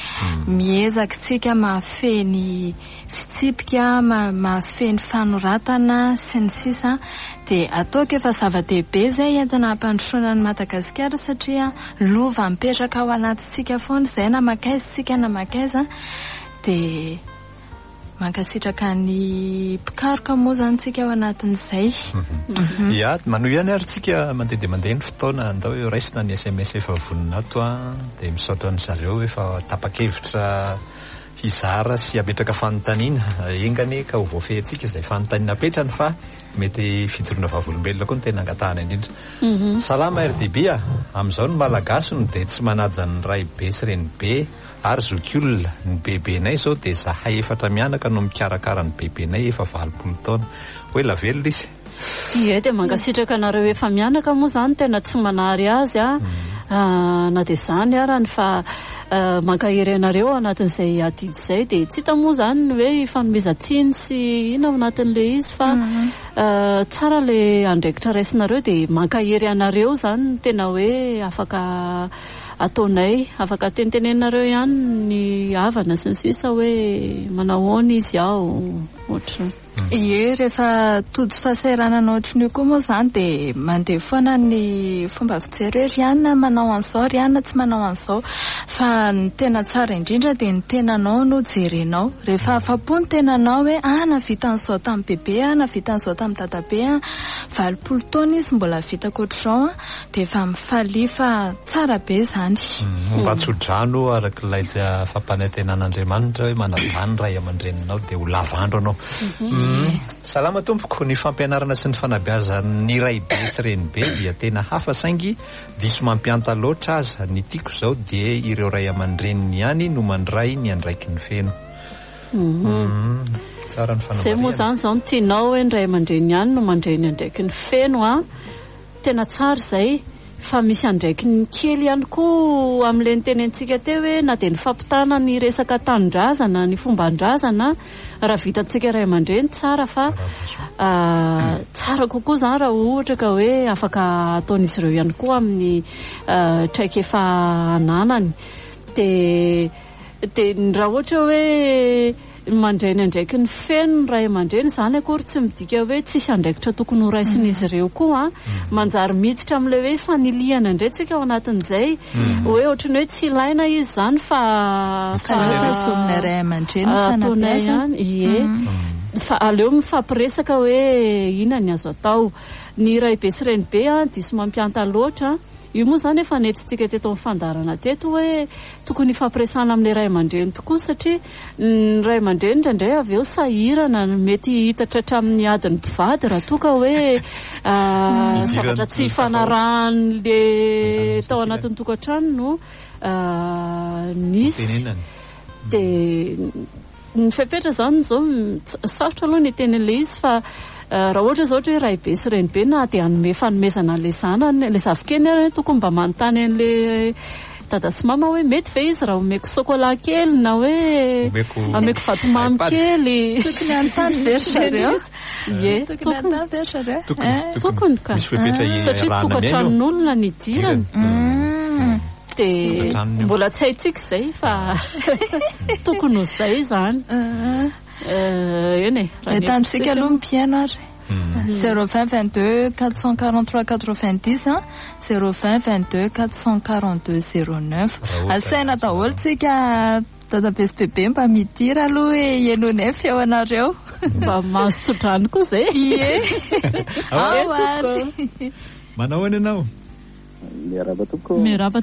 miezaka tsika mahafeny fitsipika mahafeny fanoratana sy ny sisa dia ataoko efa zava-dehibe izay entina hampandrosoana ny Madagasikara satria lova mipetraka ao anatintsika foana izay na makaiza tsika na makaiza dia mankasitraka ny pikaroka moa zany tsika ao anatin'izay manohy ihany ary tsika mandeha dia mandeha ny fotoana andao hoe raisina ny SMS efa vonina ato dia misaotra ny zareo efa tapa-kevitra hizara sy apetraka fanontaniana engany ka ho voafehintsika izay fanontaniana apetrany fa mety fijoroana vavolombelona koa ny tena angatahana indrindra salama RDB amin'izao ny malagasy no dia tsy manaja ny ray be sy reny be ary zokiolona ny bebenay izao dia zahay efatra mianaka no mikarakara ny bebenay efa 20 taona hoe lavelona izy dia mangasitraka anareo efa mianaka moa zany tena tsy manary azy na dia zany arany fa mankahery anareo anatin'izay adidy izay dia tsy hita moa zany hoe fanomezan-tsiny sy ina ao anatin'le izy fa tsara le andraikitra raisinareo dia mankahery anareo zany tena hoe afaka ataonay afaka tentenenareo ihany ny havana sy ny sisa hoe manahoana izy ao ohatra rehefa tojo fahasahiranana ohatrin'io koa moa zany dia mandeha foana ny fomba fijery hoe rianina manao an'izao rianina tsy manao an'izao fa ny tena tsara indrindra dia ny tenanao no jerenao rehefa afa-po ny tenanao hoe navita an'izao tamin'ny bebe navita an'izao tamin'ny dadabe 20 taona izy mbola vitako ohatr'izao dia efa mifalia fa tsara be zany mba tsodrano arak'ilay fampanantenan'Andriamanitra hoe manajany ray aman-dreninao dia ho lavandro anao salama tompoko ny fampianarana sy ny fanabeazan'ny ray be sy reny be dia tena hafa saingy diso mampianta loatra aza ny tiako izao dia ireo ray aman-dreniny ihany no mandray ny andraiky ny feno tsara ny fanamariana izay moa zany izao no tianao hoe ny ray aman-dreny ihany no mandray ny andraiky ny feno tena tsara izay fa misy andraiky ny kely ihany koa amin'ile nitenentsika teo hoe na dia ny fampitana ny resaka tanindrazana ny fomban-drazana raha vitantsika ray aman-dreny tsara fa tsara kokoa zany raha ohatra ka hoe afaka ataon'izy ireo ihany koa amin'ny traika efa ananany dia raha ohatra hoe mandray ny andraiky ny feno ny ray aman-dreny zany akory tsy midika hoe tsisy andraikitra tokony ho raisin'izy ireo koa manjary miditra amin'ilay hoe fanilihana indray tsika ao anatin'izay hoe ohatrany hoe tsy ilaina izy zany fa tazomina ray aman-dreny ataonay ihany fa aleo mifampiresaka hoe ina ny azo atao ny ray be sy reny be diso mampianta loatra io moa zany efa nentintsika teto amin'ny fandarana teto hoe tokony fampiresana amin'ilay ray aman-dreny tokoa satria ny ray aman-dreny indraindray avy eo sahirana mety hitatra amin'ny adiny mpivady raha toa ka hoe zavatra tsy fanarahan'le tao anatin'ny tokantrano no nisy dia ny fepetra zany zao sarotra aloha ny tenin'ilay izy fa raha ohatra zao ohatra hoe ray be sy reny be na dia hanome fanomezana an'ilay zanany ilay zafikely ary tokony mba manontany an'ilay dada sy mama hoe mety ve izy raha omeko sokola kely na hoe ameko vatomamy kely tokony antany very zareo tokony ka satria tokantranon'olona ny idirany dia mbola tsy haintsika izay fa tokony ho izay zany eny e tantsika aloha mpiaino ary 020 22 443 90 020 22 442 09 asaina daholo tsika dadabe sy bebe mba midira aloha hoe ianonay feonareo mba mahazo tsodrano koa zay ao ary manao any ianao miaraba tompoko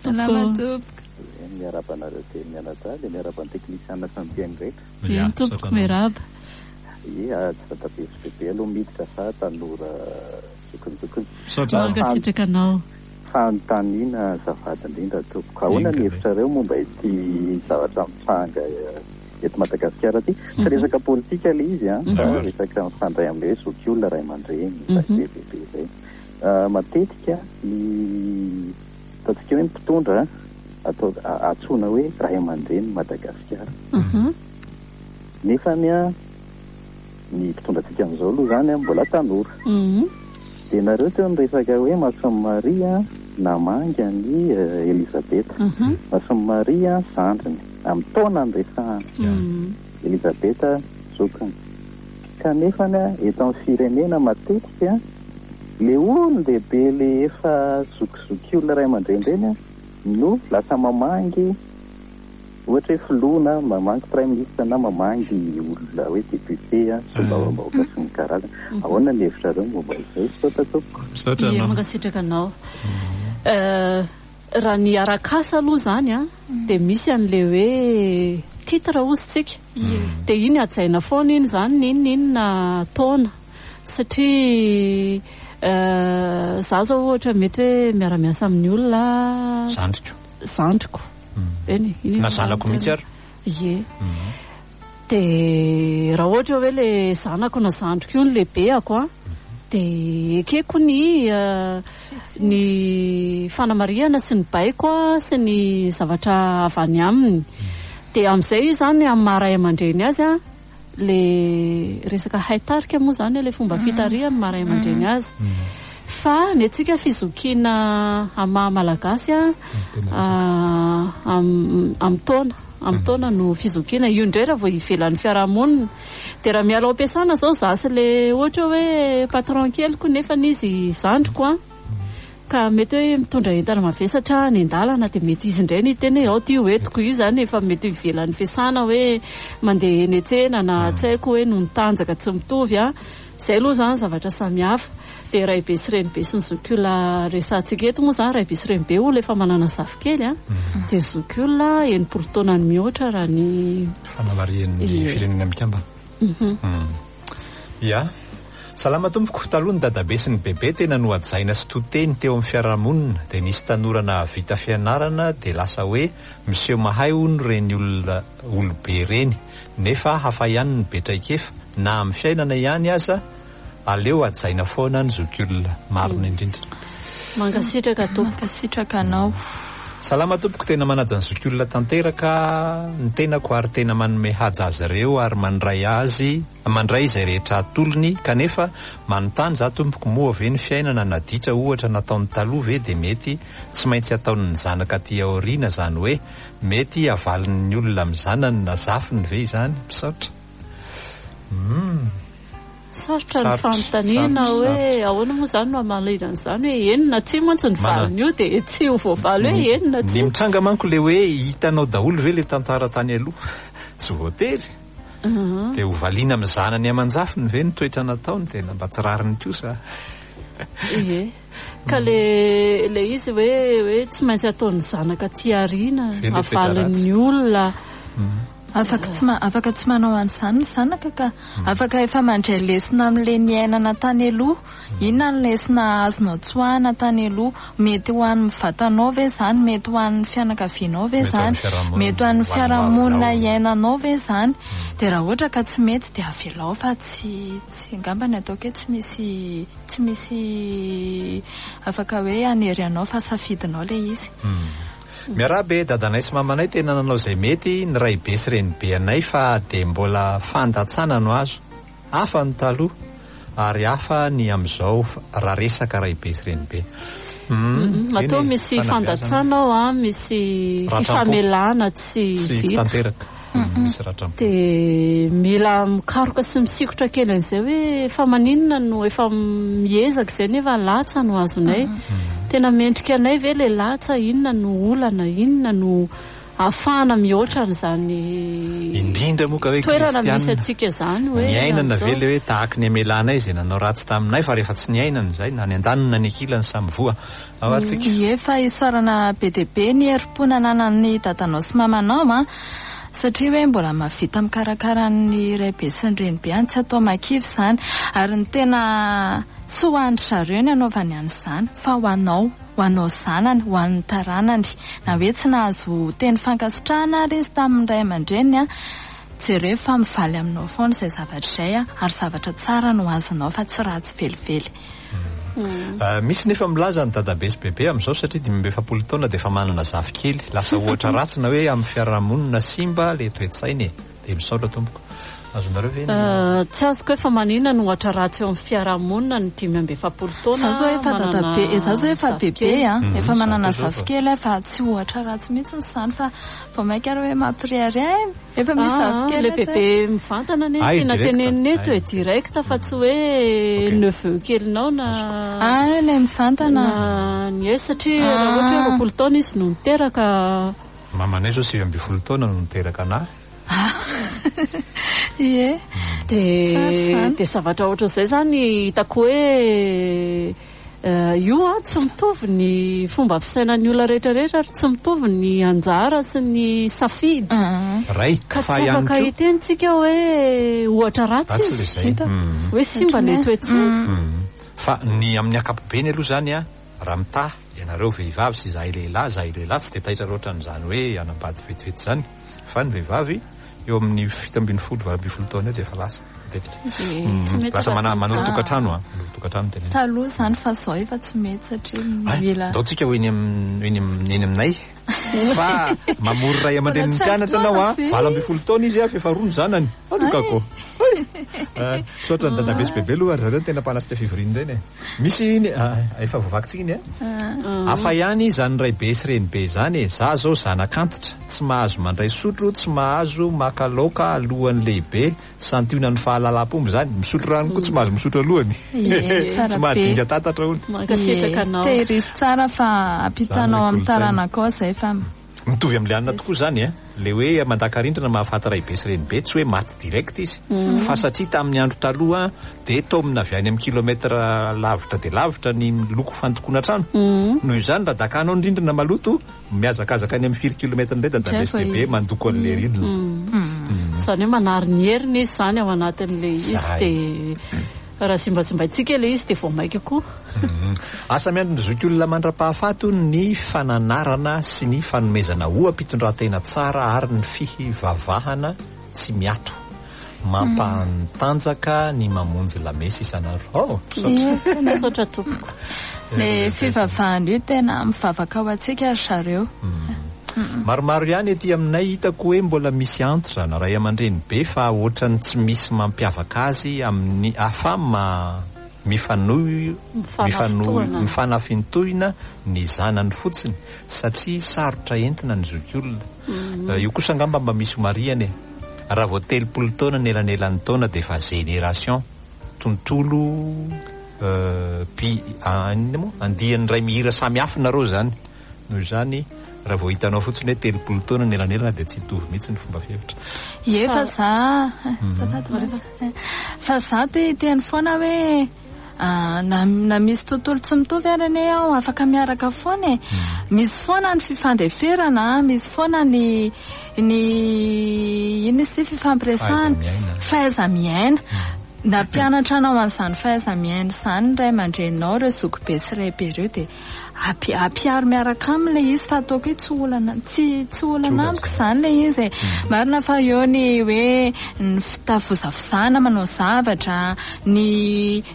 miaraba anareo teny mianadaly miaraba ny teknisiana sampiainy rehetra tompoko miaraba tsy dadabe sy bebe aloha miditra fa tanora tokony mangasitraka anao fanontaniana zavady indrindra tompoko ahoana ny hevitrareo momba ity zavatra mitsanga eto Madagasikara ty tsy resaka politika ilay izy fa resaka mifandray amin'ilay hoe zokiolona ray aman-dreny bebe zay matetika ny ataontsika hoe mpitondra atao atsoina hoe ray aman-dreny Madagasikara nefa ny mpitondrantsika amin'izao aloha zany mbola tanora dia nareo teo ny resaka hoe Masony Maria namanga ny Elizabeta Masony Maria zandriny amin'ny taona ny resahana Elizabeta zokiny kanefa eto amin'ny firenena matetika le olon-dehibe le efa zokizoky olona ray aman-dreny reny no lasa mamangy ohatra hoe filoana mamangy prime ministre na mamangy olona hoe député sombabaoka sy ny karazana ahoana ny hevitrareo momba izay sotatoko mangasitraka anao raha ny arakasa aloha zany dia misy an'le hoe titre ozytsika dia iny ajaina foana iny zany ninona taona satria za zao ohatra mety hoe miara-miasa amin'ny olona zandriko eny na zanako mihitsy ary dia raha ohatra hoe le zanako na zandriko io ny lehibeako dia ekeko ny fanamariana sy ny baiko sy ny zavatra avy any aminy dia amin'izay zany amin'ny maharay aman-dreny azy le resaka haitarika moa zany le fomba fitariany maharay aman-dreny azy fa ny antsika fizokiana amin'ny maha malagasy amin'ny taona no fizokiana io indray raha vao ivelan'ny fiarahamonina dia raha miala am-piasana zao zasy le ohatra hoe patron keliko nefa n'izy zandriko ka mety hoe mitondra entana mavesatra ny andalana dia mety izy indray ny teny ao ty hoentiko io zany efa mety ivelan'ny fiasana hoe mandeha eny an-tsena na tsy haiko hoe no nitanjaka tsy mitovy izay aloha zany zavatra samihafa dia ray be sy reny be sy ny zokiolona resantsika eto moa zany ray be sy reny be olo efa manana zafikely dia zokiolona enimpolo taona ny mihoatra raha ny fanamarian'ny firenena mikamba salama tompoko taloha ny dadabe sy ny bebe tena no ajaina sy toteny teo amin'ny fiarahamonina dia nisy tanorana vita fianarana dia lasa hoe miseho mahay hono reny olobe reny nefa hafa ihany ny betraikefa na amin'ny fiainana ihany aza aleo ajaina foana ny zokiolona marina indrindra mangasitraka tompokasitraka anao salama tompoko tena manaja ny zokiolona tanteraka ny tenako ary tena manome haja azy ireo ary mandray izay rehetra atolony kanefa manontany za tompoko moa ve ny fiainana naditra ohatra nataon'ny taloha ve dia mety tsy maintsy ataon'ny zanaka aty aoriana zany hoe mety avalin'ny olona mizanany na zafiny ve izany misaotra sarotra ny fanontaniana hoe ahoana moa zany no amalirana izany hoe enina tsy mantsy ny valiny io dia tsy ho voavaly hoe enina tsy ny mitranga manko le hoe hitanao daholo ve le tantara tany aloha tsy voatery dia ho valiana amin'ny zanany aman-jafiny ve ny toetra nataony tena mba tsy rariny kosa ka le izy hoe tsy maintsy ataon'ny zanaka tiariana avalon'ny olona afaka tsy manao an'izany ny zanaka ka afaka efa mandray lesona amin'le ny ainana tany aloha inona ny lesona azonao tsoahana tany aloha mety ho an'ny vatanao ve zany mety ho an'ny fianakavianao ve zany mety ho an'ny fiarahamonina iainanao ve zany dia raha ohatra ka tsy mety dia avelao fa tsy angambany ataoko hoe tsy misy afaka hoe anery anao fa safidinao le izy. Miarabe dadanay sy mamanay tena nanao izay mety ny ray be sy reny be anay fa dia mbola fandatsana no azo hafa ny taloha ary hafa ny amin'izao raha resaka ray be sy reny be. Atao misy fandatsana ao misy fifamelana tsy tanteraka. dia mila mikaroka sy misikotra kely an'izay hoe efa maninona no efa miezaka izay nefa latsa no azonay tena mendrika anay ve le latsa inona no olana inona no afahana mihoatra n'izany indrindra moa ka hoe toerana misy atsika izany hoe niainana ve le hoe tahaka ny amelanay izay nanao ratsy taminay fa rehefa tsy niainana izay na ny andanina ny akilany samy voa ao atsika efa isorana be dia be ny herim-pona nanan'ny dadanao sy mamanao satria hoe mbola mavita mikarakara ny ray be sy ny reny be any tsy atao makivy izany ary ny tena tsy ho an'ny zareo ny anaovany an'izany fa ho anao zanany ho an'ny taranany na hoe tsy nahazo teny fankasitrahana ary izy tamin'ny ray aman-dreniny jereo fa mivaly aminao foana izay zavatra izay ary zavatra tsara no azonao fa tsy ratsy velively. Misy nefa milaza ny dadabe sy bebe amin'izao satria 50 taona dia efa manana zafikely lasa ohatra ratsy na hoe amin'ny fiarahamonina simba le toe-tsainy dia misaotra tompoko azonareo ve tsy azoko hoe fa maninona no ohatra ratsy eo amin'ny fiarahamonina ny 50 taona zao efa dadabe zao efa bebe efa manana zafikely fa tsy ohatra ratsy mihitsy izany fa vao mainka ary hoe mampiriary efa misy zafikely le bebe mivantana ne tiana tenenina eto hoe direct fa tsy hoe neveu kelinao na le mivantana ny satria raha ohatra hoe 20 taona izy no niteraka mamanay zao 70 taona no niteraka anahy dia zavatra ohatra izay zany hitako hoe io tsy mitovy ny fomba fisainan'ny olona rehetrarehetra ary tsy mitovy ny anjara sy ny safidy ka tsy afaka hitentsika hoe ohatra ratsy izy hoe simba le toe-tsaina fa ny amin'ny ankapobeny aloha zany raha mitaha ianareo vehivavy sy zahay lehilahy tsy dia taitra loatra n'izany hoe anambady vetivety zany fa ny vehivavy eo amin'ny 17-20 taona eo dia efa lasa lasa manolo tokantrano tena taloha izany fa zao efa tsy mety satria mila ataontsika hoe eny aminay fa mamory ray aman-dreniny mpianatra anao 20 taona izy fa efa roa ny zanany andokako sotra ny dadabe sy bebe aloha ary zareo tena mpanafitra fivoriana ireny misy efa voavakintsika iny hafa ihany zany ray be sy reny be zany za zao zanak'antitra tsy mahazo mandray sotro tsy mahazo makalaoka alohan'ny lehibe santiona ny fahalalam-pomba zany misotro rano koa tsy mahazo misotro alohany tsy mahadinga tatatra ony tehirisy tsara fa ampitanao amin'ny taranakao zay fa mitovy amin'ny lianina tokoa zany le hoe mandakarindrina mahafata ray be sy reny be tsy hoe maty direct izy fa satria tamin'ny andro taloha dia taomina avy any amin'ny kilometra lavitra dia lavitra ny loko fantokoana trano noho izany raha dakanao ny rindrina maloto miazakazaka any amin'ny 4 kilometra indray dadabe sy bebe mandoko an'le rindrina izany hoe manary ny heriny izy zany ao anatin'le izy dia raha simbasimbaitsika le izy dia vao maika koa asa miandro zoky olona mandra-pahafato ny fananarana sy ny fanomezana oam-pitondran-tena tsara ary ny fihivavahana tsy miato mampatanjaka ny mamonjy lamesa isan'andro saotra tompoko le fivavahana io tena mivavaka ao antsika ry zareo maromaro ihany ety aminay hitako hoe mbola misy antotra na ray aman-dreny be fa ohatrany tsy misy mampiavaka azy amin'ny mifanafintohina ny zanany fotsiny satria sarotra entina ny zoky olona io kosa angamba mba misy mariany raha vao 30 taona nelanelan'ny taona dia efa génération tontolo andihan'ny ray mihira samy hafa nareo zany noho izany raha vao hitanao fotsiny hoe 30 taona nelanelana dia tsy hitovy mihitsy ny fomba fihevitra fa za te teny foana hoe na misy tontolo tsy mitovy ary ane ao afaka miaraka foana misy foana ny fifandeferana misy foana ny iny sy fifampiresana fahaiza-miaina na mpianatra anao an'izany fahaiza-miaina izany ray aman-dreninao ireo zokibe sy raibe ireo dia ampiaro miaraka aminy le izy fa ataoko hoe tsy olana amiko izany le izy marina fa eo ny hoe ny fitafozafozana manao zavatra ny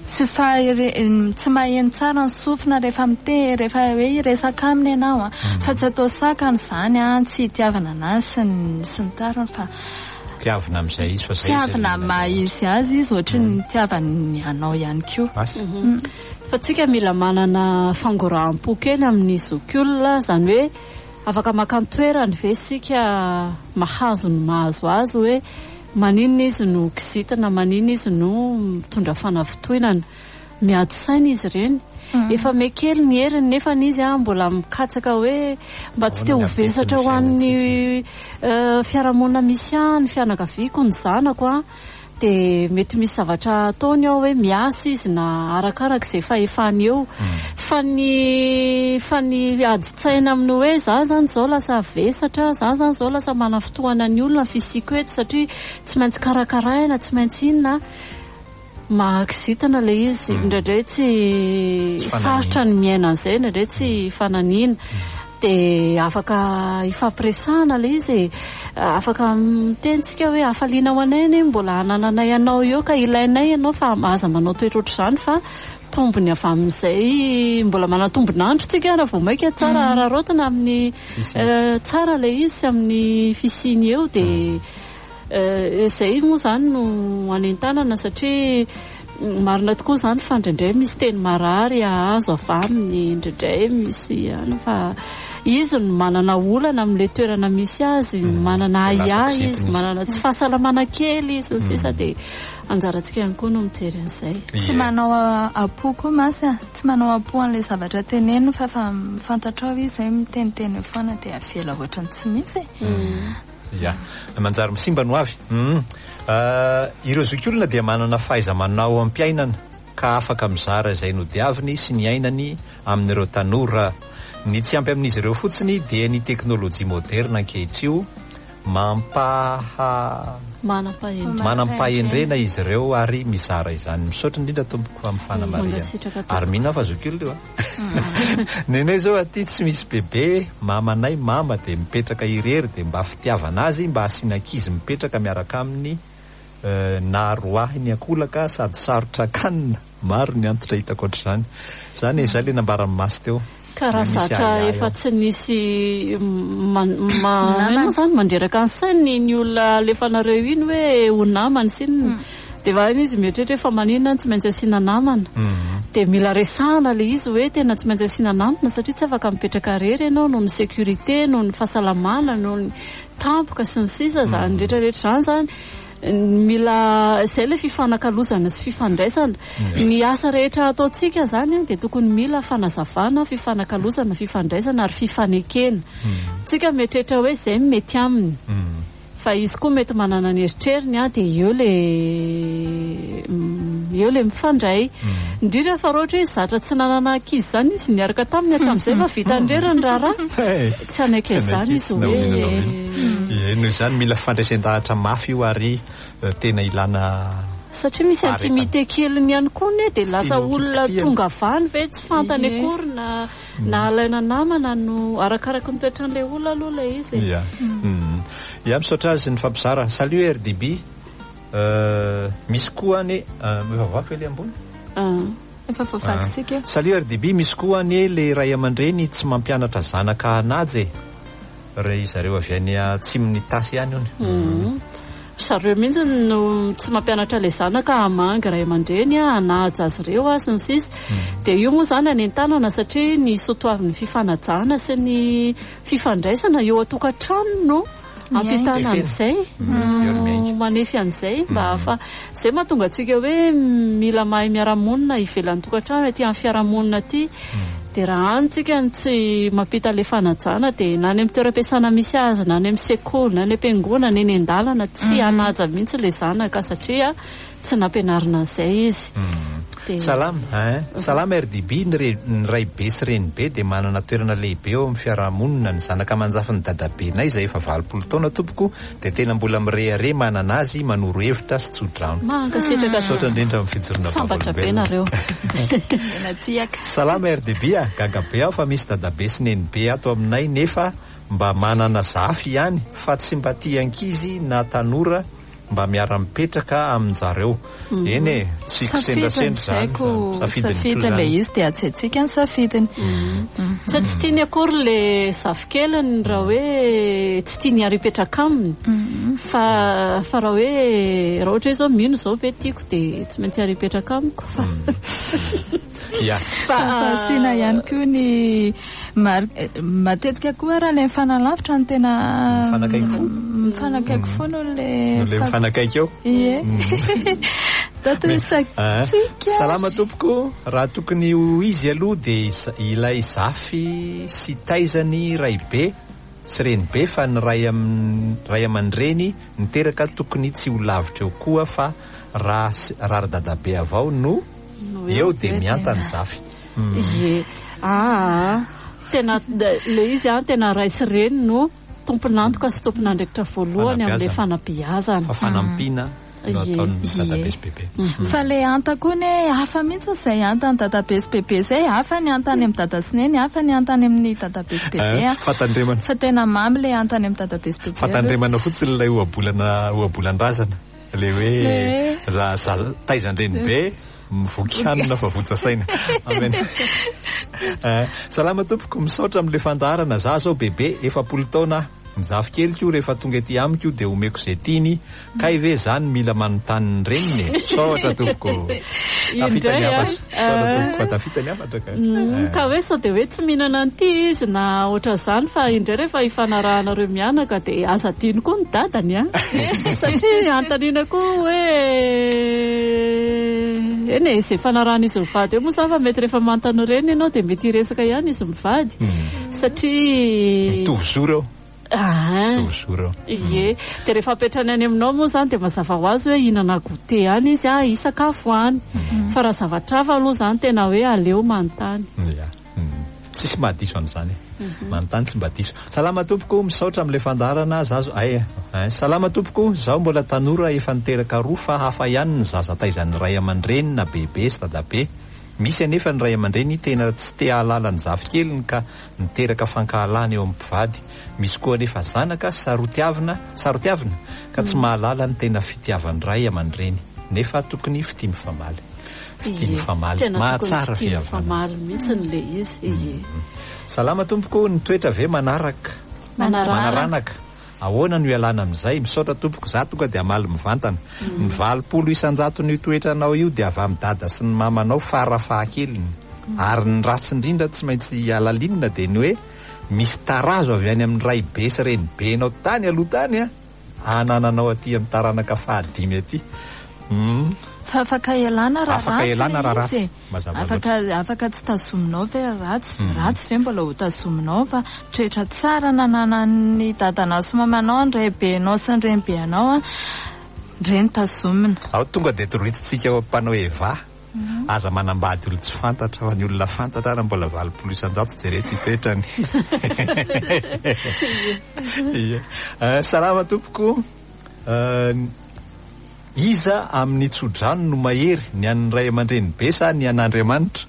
tsy maheno tsara ny sofina rehefa hoe iresaka aminy ianao fa tsy atao sakana izany tsy hitiavana anazy sy ny tariny fa tiavana amin'izay izy fa tiavana maha-izy azy izy ohatry ny tiavany anao ihany koa fa tsika mila manana fangoram-po kely amin'ny zokiolona izany hoe afaka makantoerany ve sika mahazo ny mahazo azy hoe maninona izy no kisitana maninona izy no mitondra fanafitoinana miady saina izy ireny efa mekely ny heriny nefa n'izy mbola mikatsaka hoe mba tsy te ho vesatra ho an'ny fiarahamonina misy any fianakaviako ny zanako dia mety misy zavatra ataony ao hoe miasa izy na arakarak'izay fahefany eo fa ny adi-tsaina amin'ny hoe za zany zao lasa vesatra za zany zao lasa mana fotoana ny olona fisiko eto satria tsy maintsy karakaraina tsy maintsy inona mahakizitana le izy indraindray tsy sarotra ny miaina an'izay indraindray tsy fananiana dia afaka ifampiresahana le izy afaka mitentsika hoe afaliana ho anay mbola hanananay anao eo ka ilainay ianao fa aza manao toetra ohatr'izany fa tombony avy amin'izay mbola manatombonandro tsika raha vao maika tsara ararotana amin'ny tsara le izy amin'ny fisiny eo dia izay moa izany no anentanana satria marina tokoa izany fa indraindray misy teny marary azo avy aminy indraindray misy fa izy no manana olana amin'ilay toerana misy azy manana aia izy manana tsy fahasalamana kely izy ny sisa dia anjarantsika ihany koa no mijery an'izay tsy manao apo koa masy tsy manao apo an'ilay zavatra teneno fa fantatrao izy hoe miteniteny foana dia avela ohatrany tsy misy ya manjary misimba no avy ireo zokiolona dia manana fahaiza-manao am-piainana ka afaka mizara izay no diaviny sy ny ainany amin'ireo tanora ny tsy ampy amin'izy ireo fotsiny dia ny teknôlôjia moderna ankehitr'io manampahendrena izy ireo ary mizara izany misaotra indrindra tompoko amin'ny fanamariana ary mihina fa zokiolona io nenay zao aty tsy misy bebe mamanay mama dia mipetraka irery dia mba fitiavana azy mba asiana ankizy mipetraka miaraka amin'ny na roahy ny akolaka sady sarotra kanina maro ny antitra hitako ohatr'izany izany izay le nambarany masy teo karaha zatra efa tsy nisy zany mandreraka ny sainy ny olona alefanareo iny hoe ho namany sinina dia vahiny izy mieritrehitra efa maninona tsy maintsy asiana namana dia mila resahana le izy hoe tena tsy maintsy asiana namana satria tsy afaka mipetraka rery ianao noho ny sécurité noho ny fahasalamana noho ny tampoka sy ny sisa zany rehetrarehetra izany zany mila izay le fifanakalozana sy fifandraisana ny asa rehetra ataontsika zany dia tokony mila fanazavana fifanakalozana fifandraisana ary fifanekena tsika mieritrehitra hoe izay mety aminy fa izy koa mety manana ny eritreriny dia eo le mifandray indrindra fa roatra hoe zatra tsy nanana ankizy izany izy niaraka taminy hatramin'izay fa vita ndrerany raharaha tsy anaiky izany izy hoe noho izany mila fandraisan-dahatra mafy io ary tena ilana satria misy intimité keliny ihany koa ne dia lasa olona tonga vany ve tsy fantany akory na alaina namana no arakaraka ny toetran'ilay olona aloha ilay izy ia misaotra azy ny fampizara salut RDB misy koa ny vavako ele ambony salut RDB misy koa ny le ray aman-dreny tsy mampianatra zanaka anazy ry zareo avy any atsimon'ny tasy ihany ony zareo mihitsy no tsy mampianatra ilay zanaka hamangy ray aman-dreny anaja azy ireo sy ny sisa dia io moa izany anentanana satria ny sotoavin'ny fifanajana sy ny fifandraisana eo atokantrano no ampitana an'izay manefy an'izay mba fa izay mahatonga antsika hoe mila mahay miaramonina ivelan'ny tokantrano aty amin'ny fiaramonina aty dia raha antsika tsy mampita le fanajana dia na ny amin'ny toeram-piasana misy azy na ny amin'ny sekoly na ny am-piangona na eny an-dalana tsy hanaja mihitsy le zanaka satria tsy nampianarina an'izay izy salama RDB ny raibe sy renibe dia manana toerana lehibe eo amin'ny fiarahamonina. Ny zanaka manjafy ny dadabenay izay efa 20 taona tompoko dia tena mbola mirehare manana azy manoro hevitra sy tsodrano. Misaotra indrindra amin'ny fijorona vavolom-benareo. Salama RDB gagabe aho fa misy dadabe sy nenibe ato aminay nefa mba manana zafy ihany fa tsy mba tia ankizy na tanora mba miara-mipetraka amin-jareo. Eny tsy kisendasendra zany. Safidiny le izy dia atsetsika ny safidiny. Tsy tiany akory le zafikeliny raha hoe tsy tiany ary-petraka aminy. Fa raha ohatra zao mino zao ve tiako dia tsy maintsy ary-petraka amiko. Fasiana ihany koa ny matetika koa raha le mifanalavitra ny tena mifanakaiky foana le mifanakaiky eo. Ie. Salama tompoko, raha tokony ho izy aloha dia ilay zafy sy taizany raibe sy renibe fa ny ray aman-dreny niteraka tokony tsy ho lavitra eo koa fa raha dadabe avao no eo dia miantany zafy. Tena le izy tena ray sy reny no tompon'antoka sy tompon'andraikitra voalohany amin'ilay fanabeazana. Fa fanampiana no ataon'ny dadabe sy bebe. Fa le anta koa ne hafa mihitsy izay anta ny dadabe sy bebe izay, hafa ny antany amin'ny dada sy neny, hafa ny antany amin'ny dadabe sy bebe. Fa tena mamy le antany amin'ny dadabe sy bebe. Fa tandremana fotsiny ilay ohabolan-drazana. Le hoe taizan-drenibe mivoky hanina fa votsasaina. Salama tompoko, misaotra amin'ilay fandaharana. Za zao bebe efa 10 taona ny zafikelyko rehefa tonga ety amiko dia omeko izay tiany kay ve zany mila manontany ny reniny. Misaotra tompoko. Tafitany afatra ka hoe sao dia hoe tsy mihinana an'ity izy na oatra zany fa indray rehefa hifanarahanareo mianaka dia aza tiany koa ny dadany satria antanina koa hoe eny izay fanarahana izy mivady eo moa zany fa mety rehefa mantany reny ianao dia mety hiresaka ihany izy mivady satria tovozoro ie dia rehefa apetrany any aminao moa zany dia mazava ho azy hoe hinana gote any izy isakafo any fa raha zavatra hafa aloha zany tena hoe aleo manontany. Tsisy mahadiso an'izany manontany tsy mba diso. Salama tompoko, misaotra amin'ilay fandaharana. Salama tompoko, zaho mbola tanora efa niteraka roa fa hafa ihany ny zaza taizan'ny ray aman-dreny na bebe sy dadabe. Misy anefa ny ray aman-dreny tena tsy te hahalala ny zafikeliny ka niteraka fankahalana eo amin'ny mpivady. Misy koa anefa zanaka sarotiavina ka tsy mahalala ny tena fitiavan'ny ray aman-dreny nefa tokony fitimy famaly. Mahatsara famaly mihitsy le izy. Salama tompoko, ny toetra ve manaranaka. Ahoana no ialana amin'izay? Misaotra tompoko, za tonga dia amaly mivantana. Ny 20 isan-jaton'io toetranao io dia avy amin'ny dada sy ny mamanao farafahakeliny. Ary ny ratsy indrindra tsy maintsy alalinina dia ny hoe misy tarazo avy any amin'ny ray be sy renibe nao tany aloha tany anananao aty amin'ny taranaka 5 aty. Fa afaka ialana raha ratsy. Afaka tsy tazominao ve ratsy ve mbola ho tazominao fa toetra tsara nananan'ny dadanao sy mamanao ny raibenao sy ny renibenao reny tazomina. Ao tonga dia torohitsika mpanao eva aza manambady olo tsy fantatra fa ny olona fantatra raha mbola 20 isan-jato jerety toetrany. Salama tompoko, iza amin'ny tsodrano no mahery ny an'ny ray aman-dreny be sa ny an'Andriamanitra?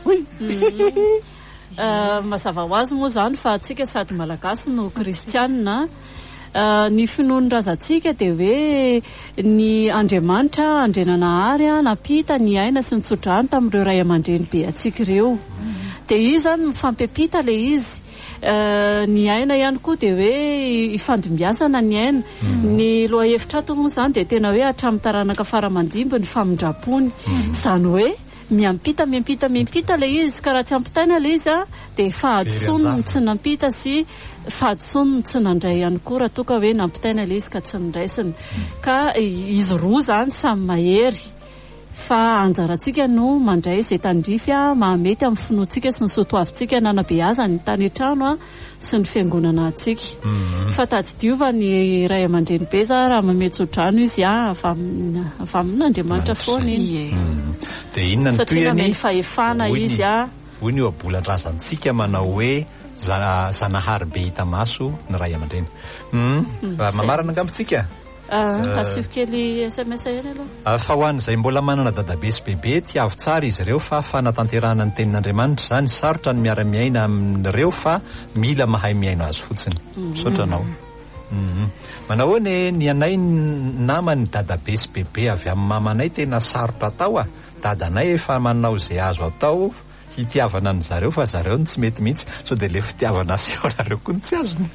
Mazava ho azy moa zany fa atsika sady malagasy no kristianina. Ny finonon-drazantsika dia hoe ny Andriamanitra andrenanahary nampita ny aina sy ny tsodrano tamin'ireo ray aman-dreny be atsika ireo. Dia izy zany mifampipita le izy. Ny aina ihany koa dia hoe ifandimbiasana ny aina. Ny loha hevitra ato moa zany dia tena hoe hatramin'ny taranaka faramandimby ny famindrapony. Zany hoe miampita le izy ka raha tsy ampitaina le izy dia fahadsoniny tsy nampita sy fahadsoniny tsy nandray ihany koa raha toa ka hoe nampitaina le izy ka tsy nindraisiny. Ka izy roa zany samy mahery fa anjarantsika no mandray izay tandrify mahamety amin'ny finoantsika sy ny soatoavintsika nanabeazany ny tany an-trano sy ny fiangonana antsika fa tadidiova ny ray aman-dreny beza raha mametsodrano izy afa amin'Andriamanitra foana dia inona ny toyany fahefana izy hoy ny eo abolan-drazantsika manao hoe zanahary be hita maso ny ray aman-dreny mamarana angambontsika asivokely SMS eny aloha fa ho an'izay mbola manana dadabe sy bebe tiavo tsara izy ireo fa fanatanterahana ny tenin'Andriamanitra zany sarotra ny miara-miaina amin'ireo fa mila mahay miaino azy fotsiny misaotranao manao hoe ny anay namany dadabe sy bebe avy amin'ny mamanay tena sarotra atao dadanay efa manao izay azo atao hitiavana ny zareo fa zareo ny tsy mety mihitsy so dia le fitiavana aseonareo koa ny tsy azony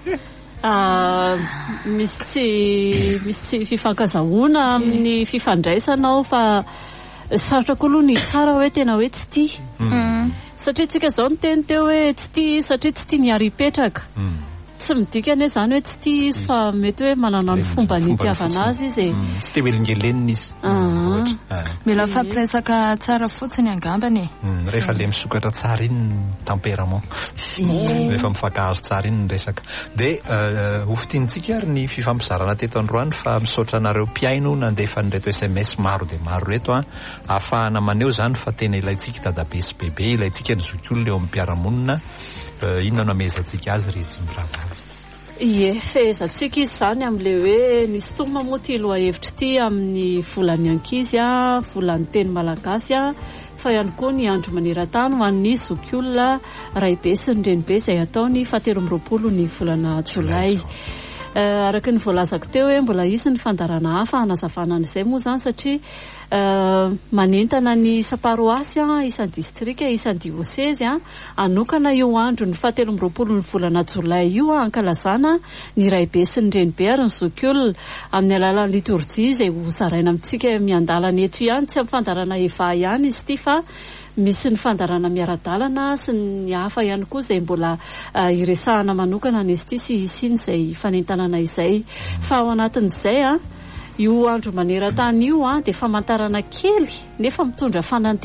misy tsy fifankazahoana amin'ny fifandraisanao fa sarotra koa aloha ny tsara hoe tena hoe tsy tia satria tsika izao ny teny teo hoe tsy tia satria tsy tia ny ary-petraka tsy midikany hoe zany hoe tsy tia izy fa mety hoe manana ny fomba ny itiavana azy izy tsy te hoelingelenina izy mila fampiresaka tsara fotsiny angambany rehefa le misokatra tsara iny ny tempérament rehefa mifankahazo tsara iny ny resaka dia hofitintsika ary ny fifampizarana teto androany fa misaotra anareo mpiaino nandefa nyreto SMS maro dia maro reto ahafahana maneo zany fa tena ilaitsika dadabe sy bebe ilaitsika ny zokiolona eo amin'ny mpiaramonina inona no amezantsika azy ry izy mirava fehezantsika izy zany amin'le hoe nisy tomma moa ty loha hevitra ty amin'ny volan'ny ankizy volan'ny teny malagasy fa ihany koa ny andro maneran-tany ho an'ny zokiolona raibe sy ny renibe izay ataony 17 ny volana jolay araka ny voalazako teo hoe mbola isy ny fandarana hafa hanazavana an'izay moa zany satria manentana ny saparoasy isan'ny distrika isan'ny diocese anokana io andro ny 17 ny volana jolay io ankalazana ny raibe sy ny renibe ary ny zokiolona amin'ny alalan'ny liturjia izay ho zaraina amintsika miandalana eto ihany tsy amin'ny fandarana eva ihany izy ity fa misy ny fandarana miara-dalana sy ny hafa ihany koa izay mbola iresahana manokana n'izy ity sy isiny izay fanentanana izay fa ao anatin'izay io andro maneran-tany io dia famantarana kely nefa mitondra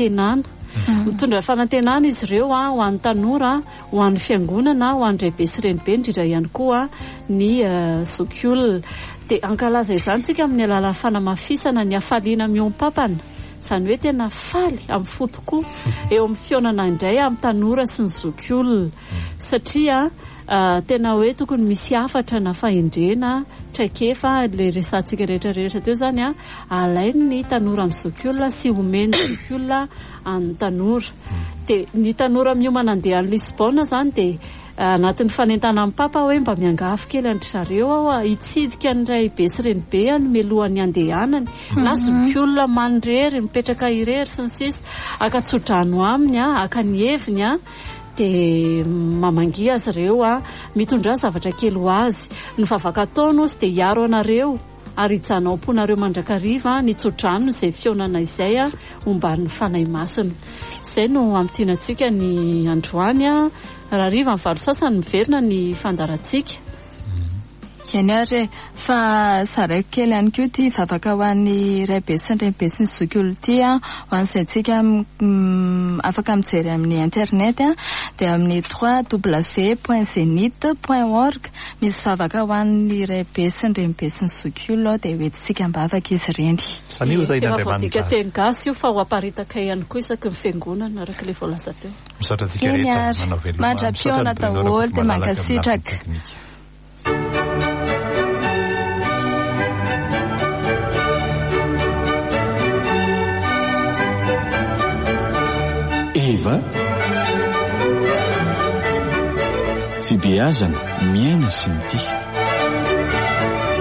fanantenana izy ireo ho an'ny tanora ho an'ny fiangonana ho an'ny raibe sy renibe indrindra ihany koa ny zokiolona dia ankalaza izany tsika amin'ny alalan'ny fanamafisana ny hafaliana miompapana izany hoe tena faly amin'ny fo tokoa eo amin'ny fionana indray amin'ny tanora sy ny zokiolona satria tena hoe tokony misy afatra na fahendrena traikefa le resantsika rehetrarehetra teo zany alainy ny tanora amin'ny zokiolona sy omeny zokiolona amin'ny tanora dia ny tanora miomana andeha any Lisbonne zany dia anatin'ny fanentana amin'ny papa hoe mba miangafy kely andry zareo hitsidika ny raibe sy renibe ny melohan'ny andehanany na zokiolona mandrery mipetraka irery sy ny sisa akatsodrano aminy aka ny heviny dia mamangia azy ireo mitondra zavatra kely ho azy ny vavaka ataony ozy dia hiaro anareo ary hijanao am-ponareo mandrakariva ny tsodrano izay fionana izay omban'ny fanahy masina izay no amitianantsika ny androany raha riva ny valo sasany miverina ny fandarantsika Jany ary fa saraiko kely ihany koa ty vavaka ho an'ny raibe sy ny renibe sy ny zokiolona ty ho an'izay tsika afaka mijery amin'ny internet dia amin'ny www.zenit.org misy vavaka ho an'ny raibe sy ny renibe sy ny zokiolona dia hoentintsika mba afaka izy reny efa voadika teny gasy io fa ho aparitaka ihany koa isaky ny fiangonana araka le voalaza teo eny ary mandra-piona daholo dia mankasitraka Eva fibeazana miaina sy mity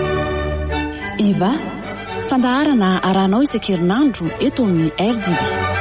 Eva fandaharana arahanao isan-kerinandro eto amin'ny RDB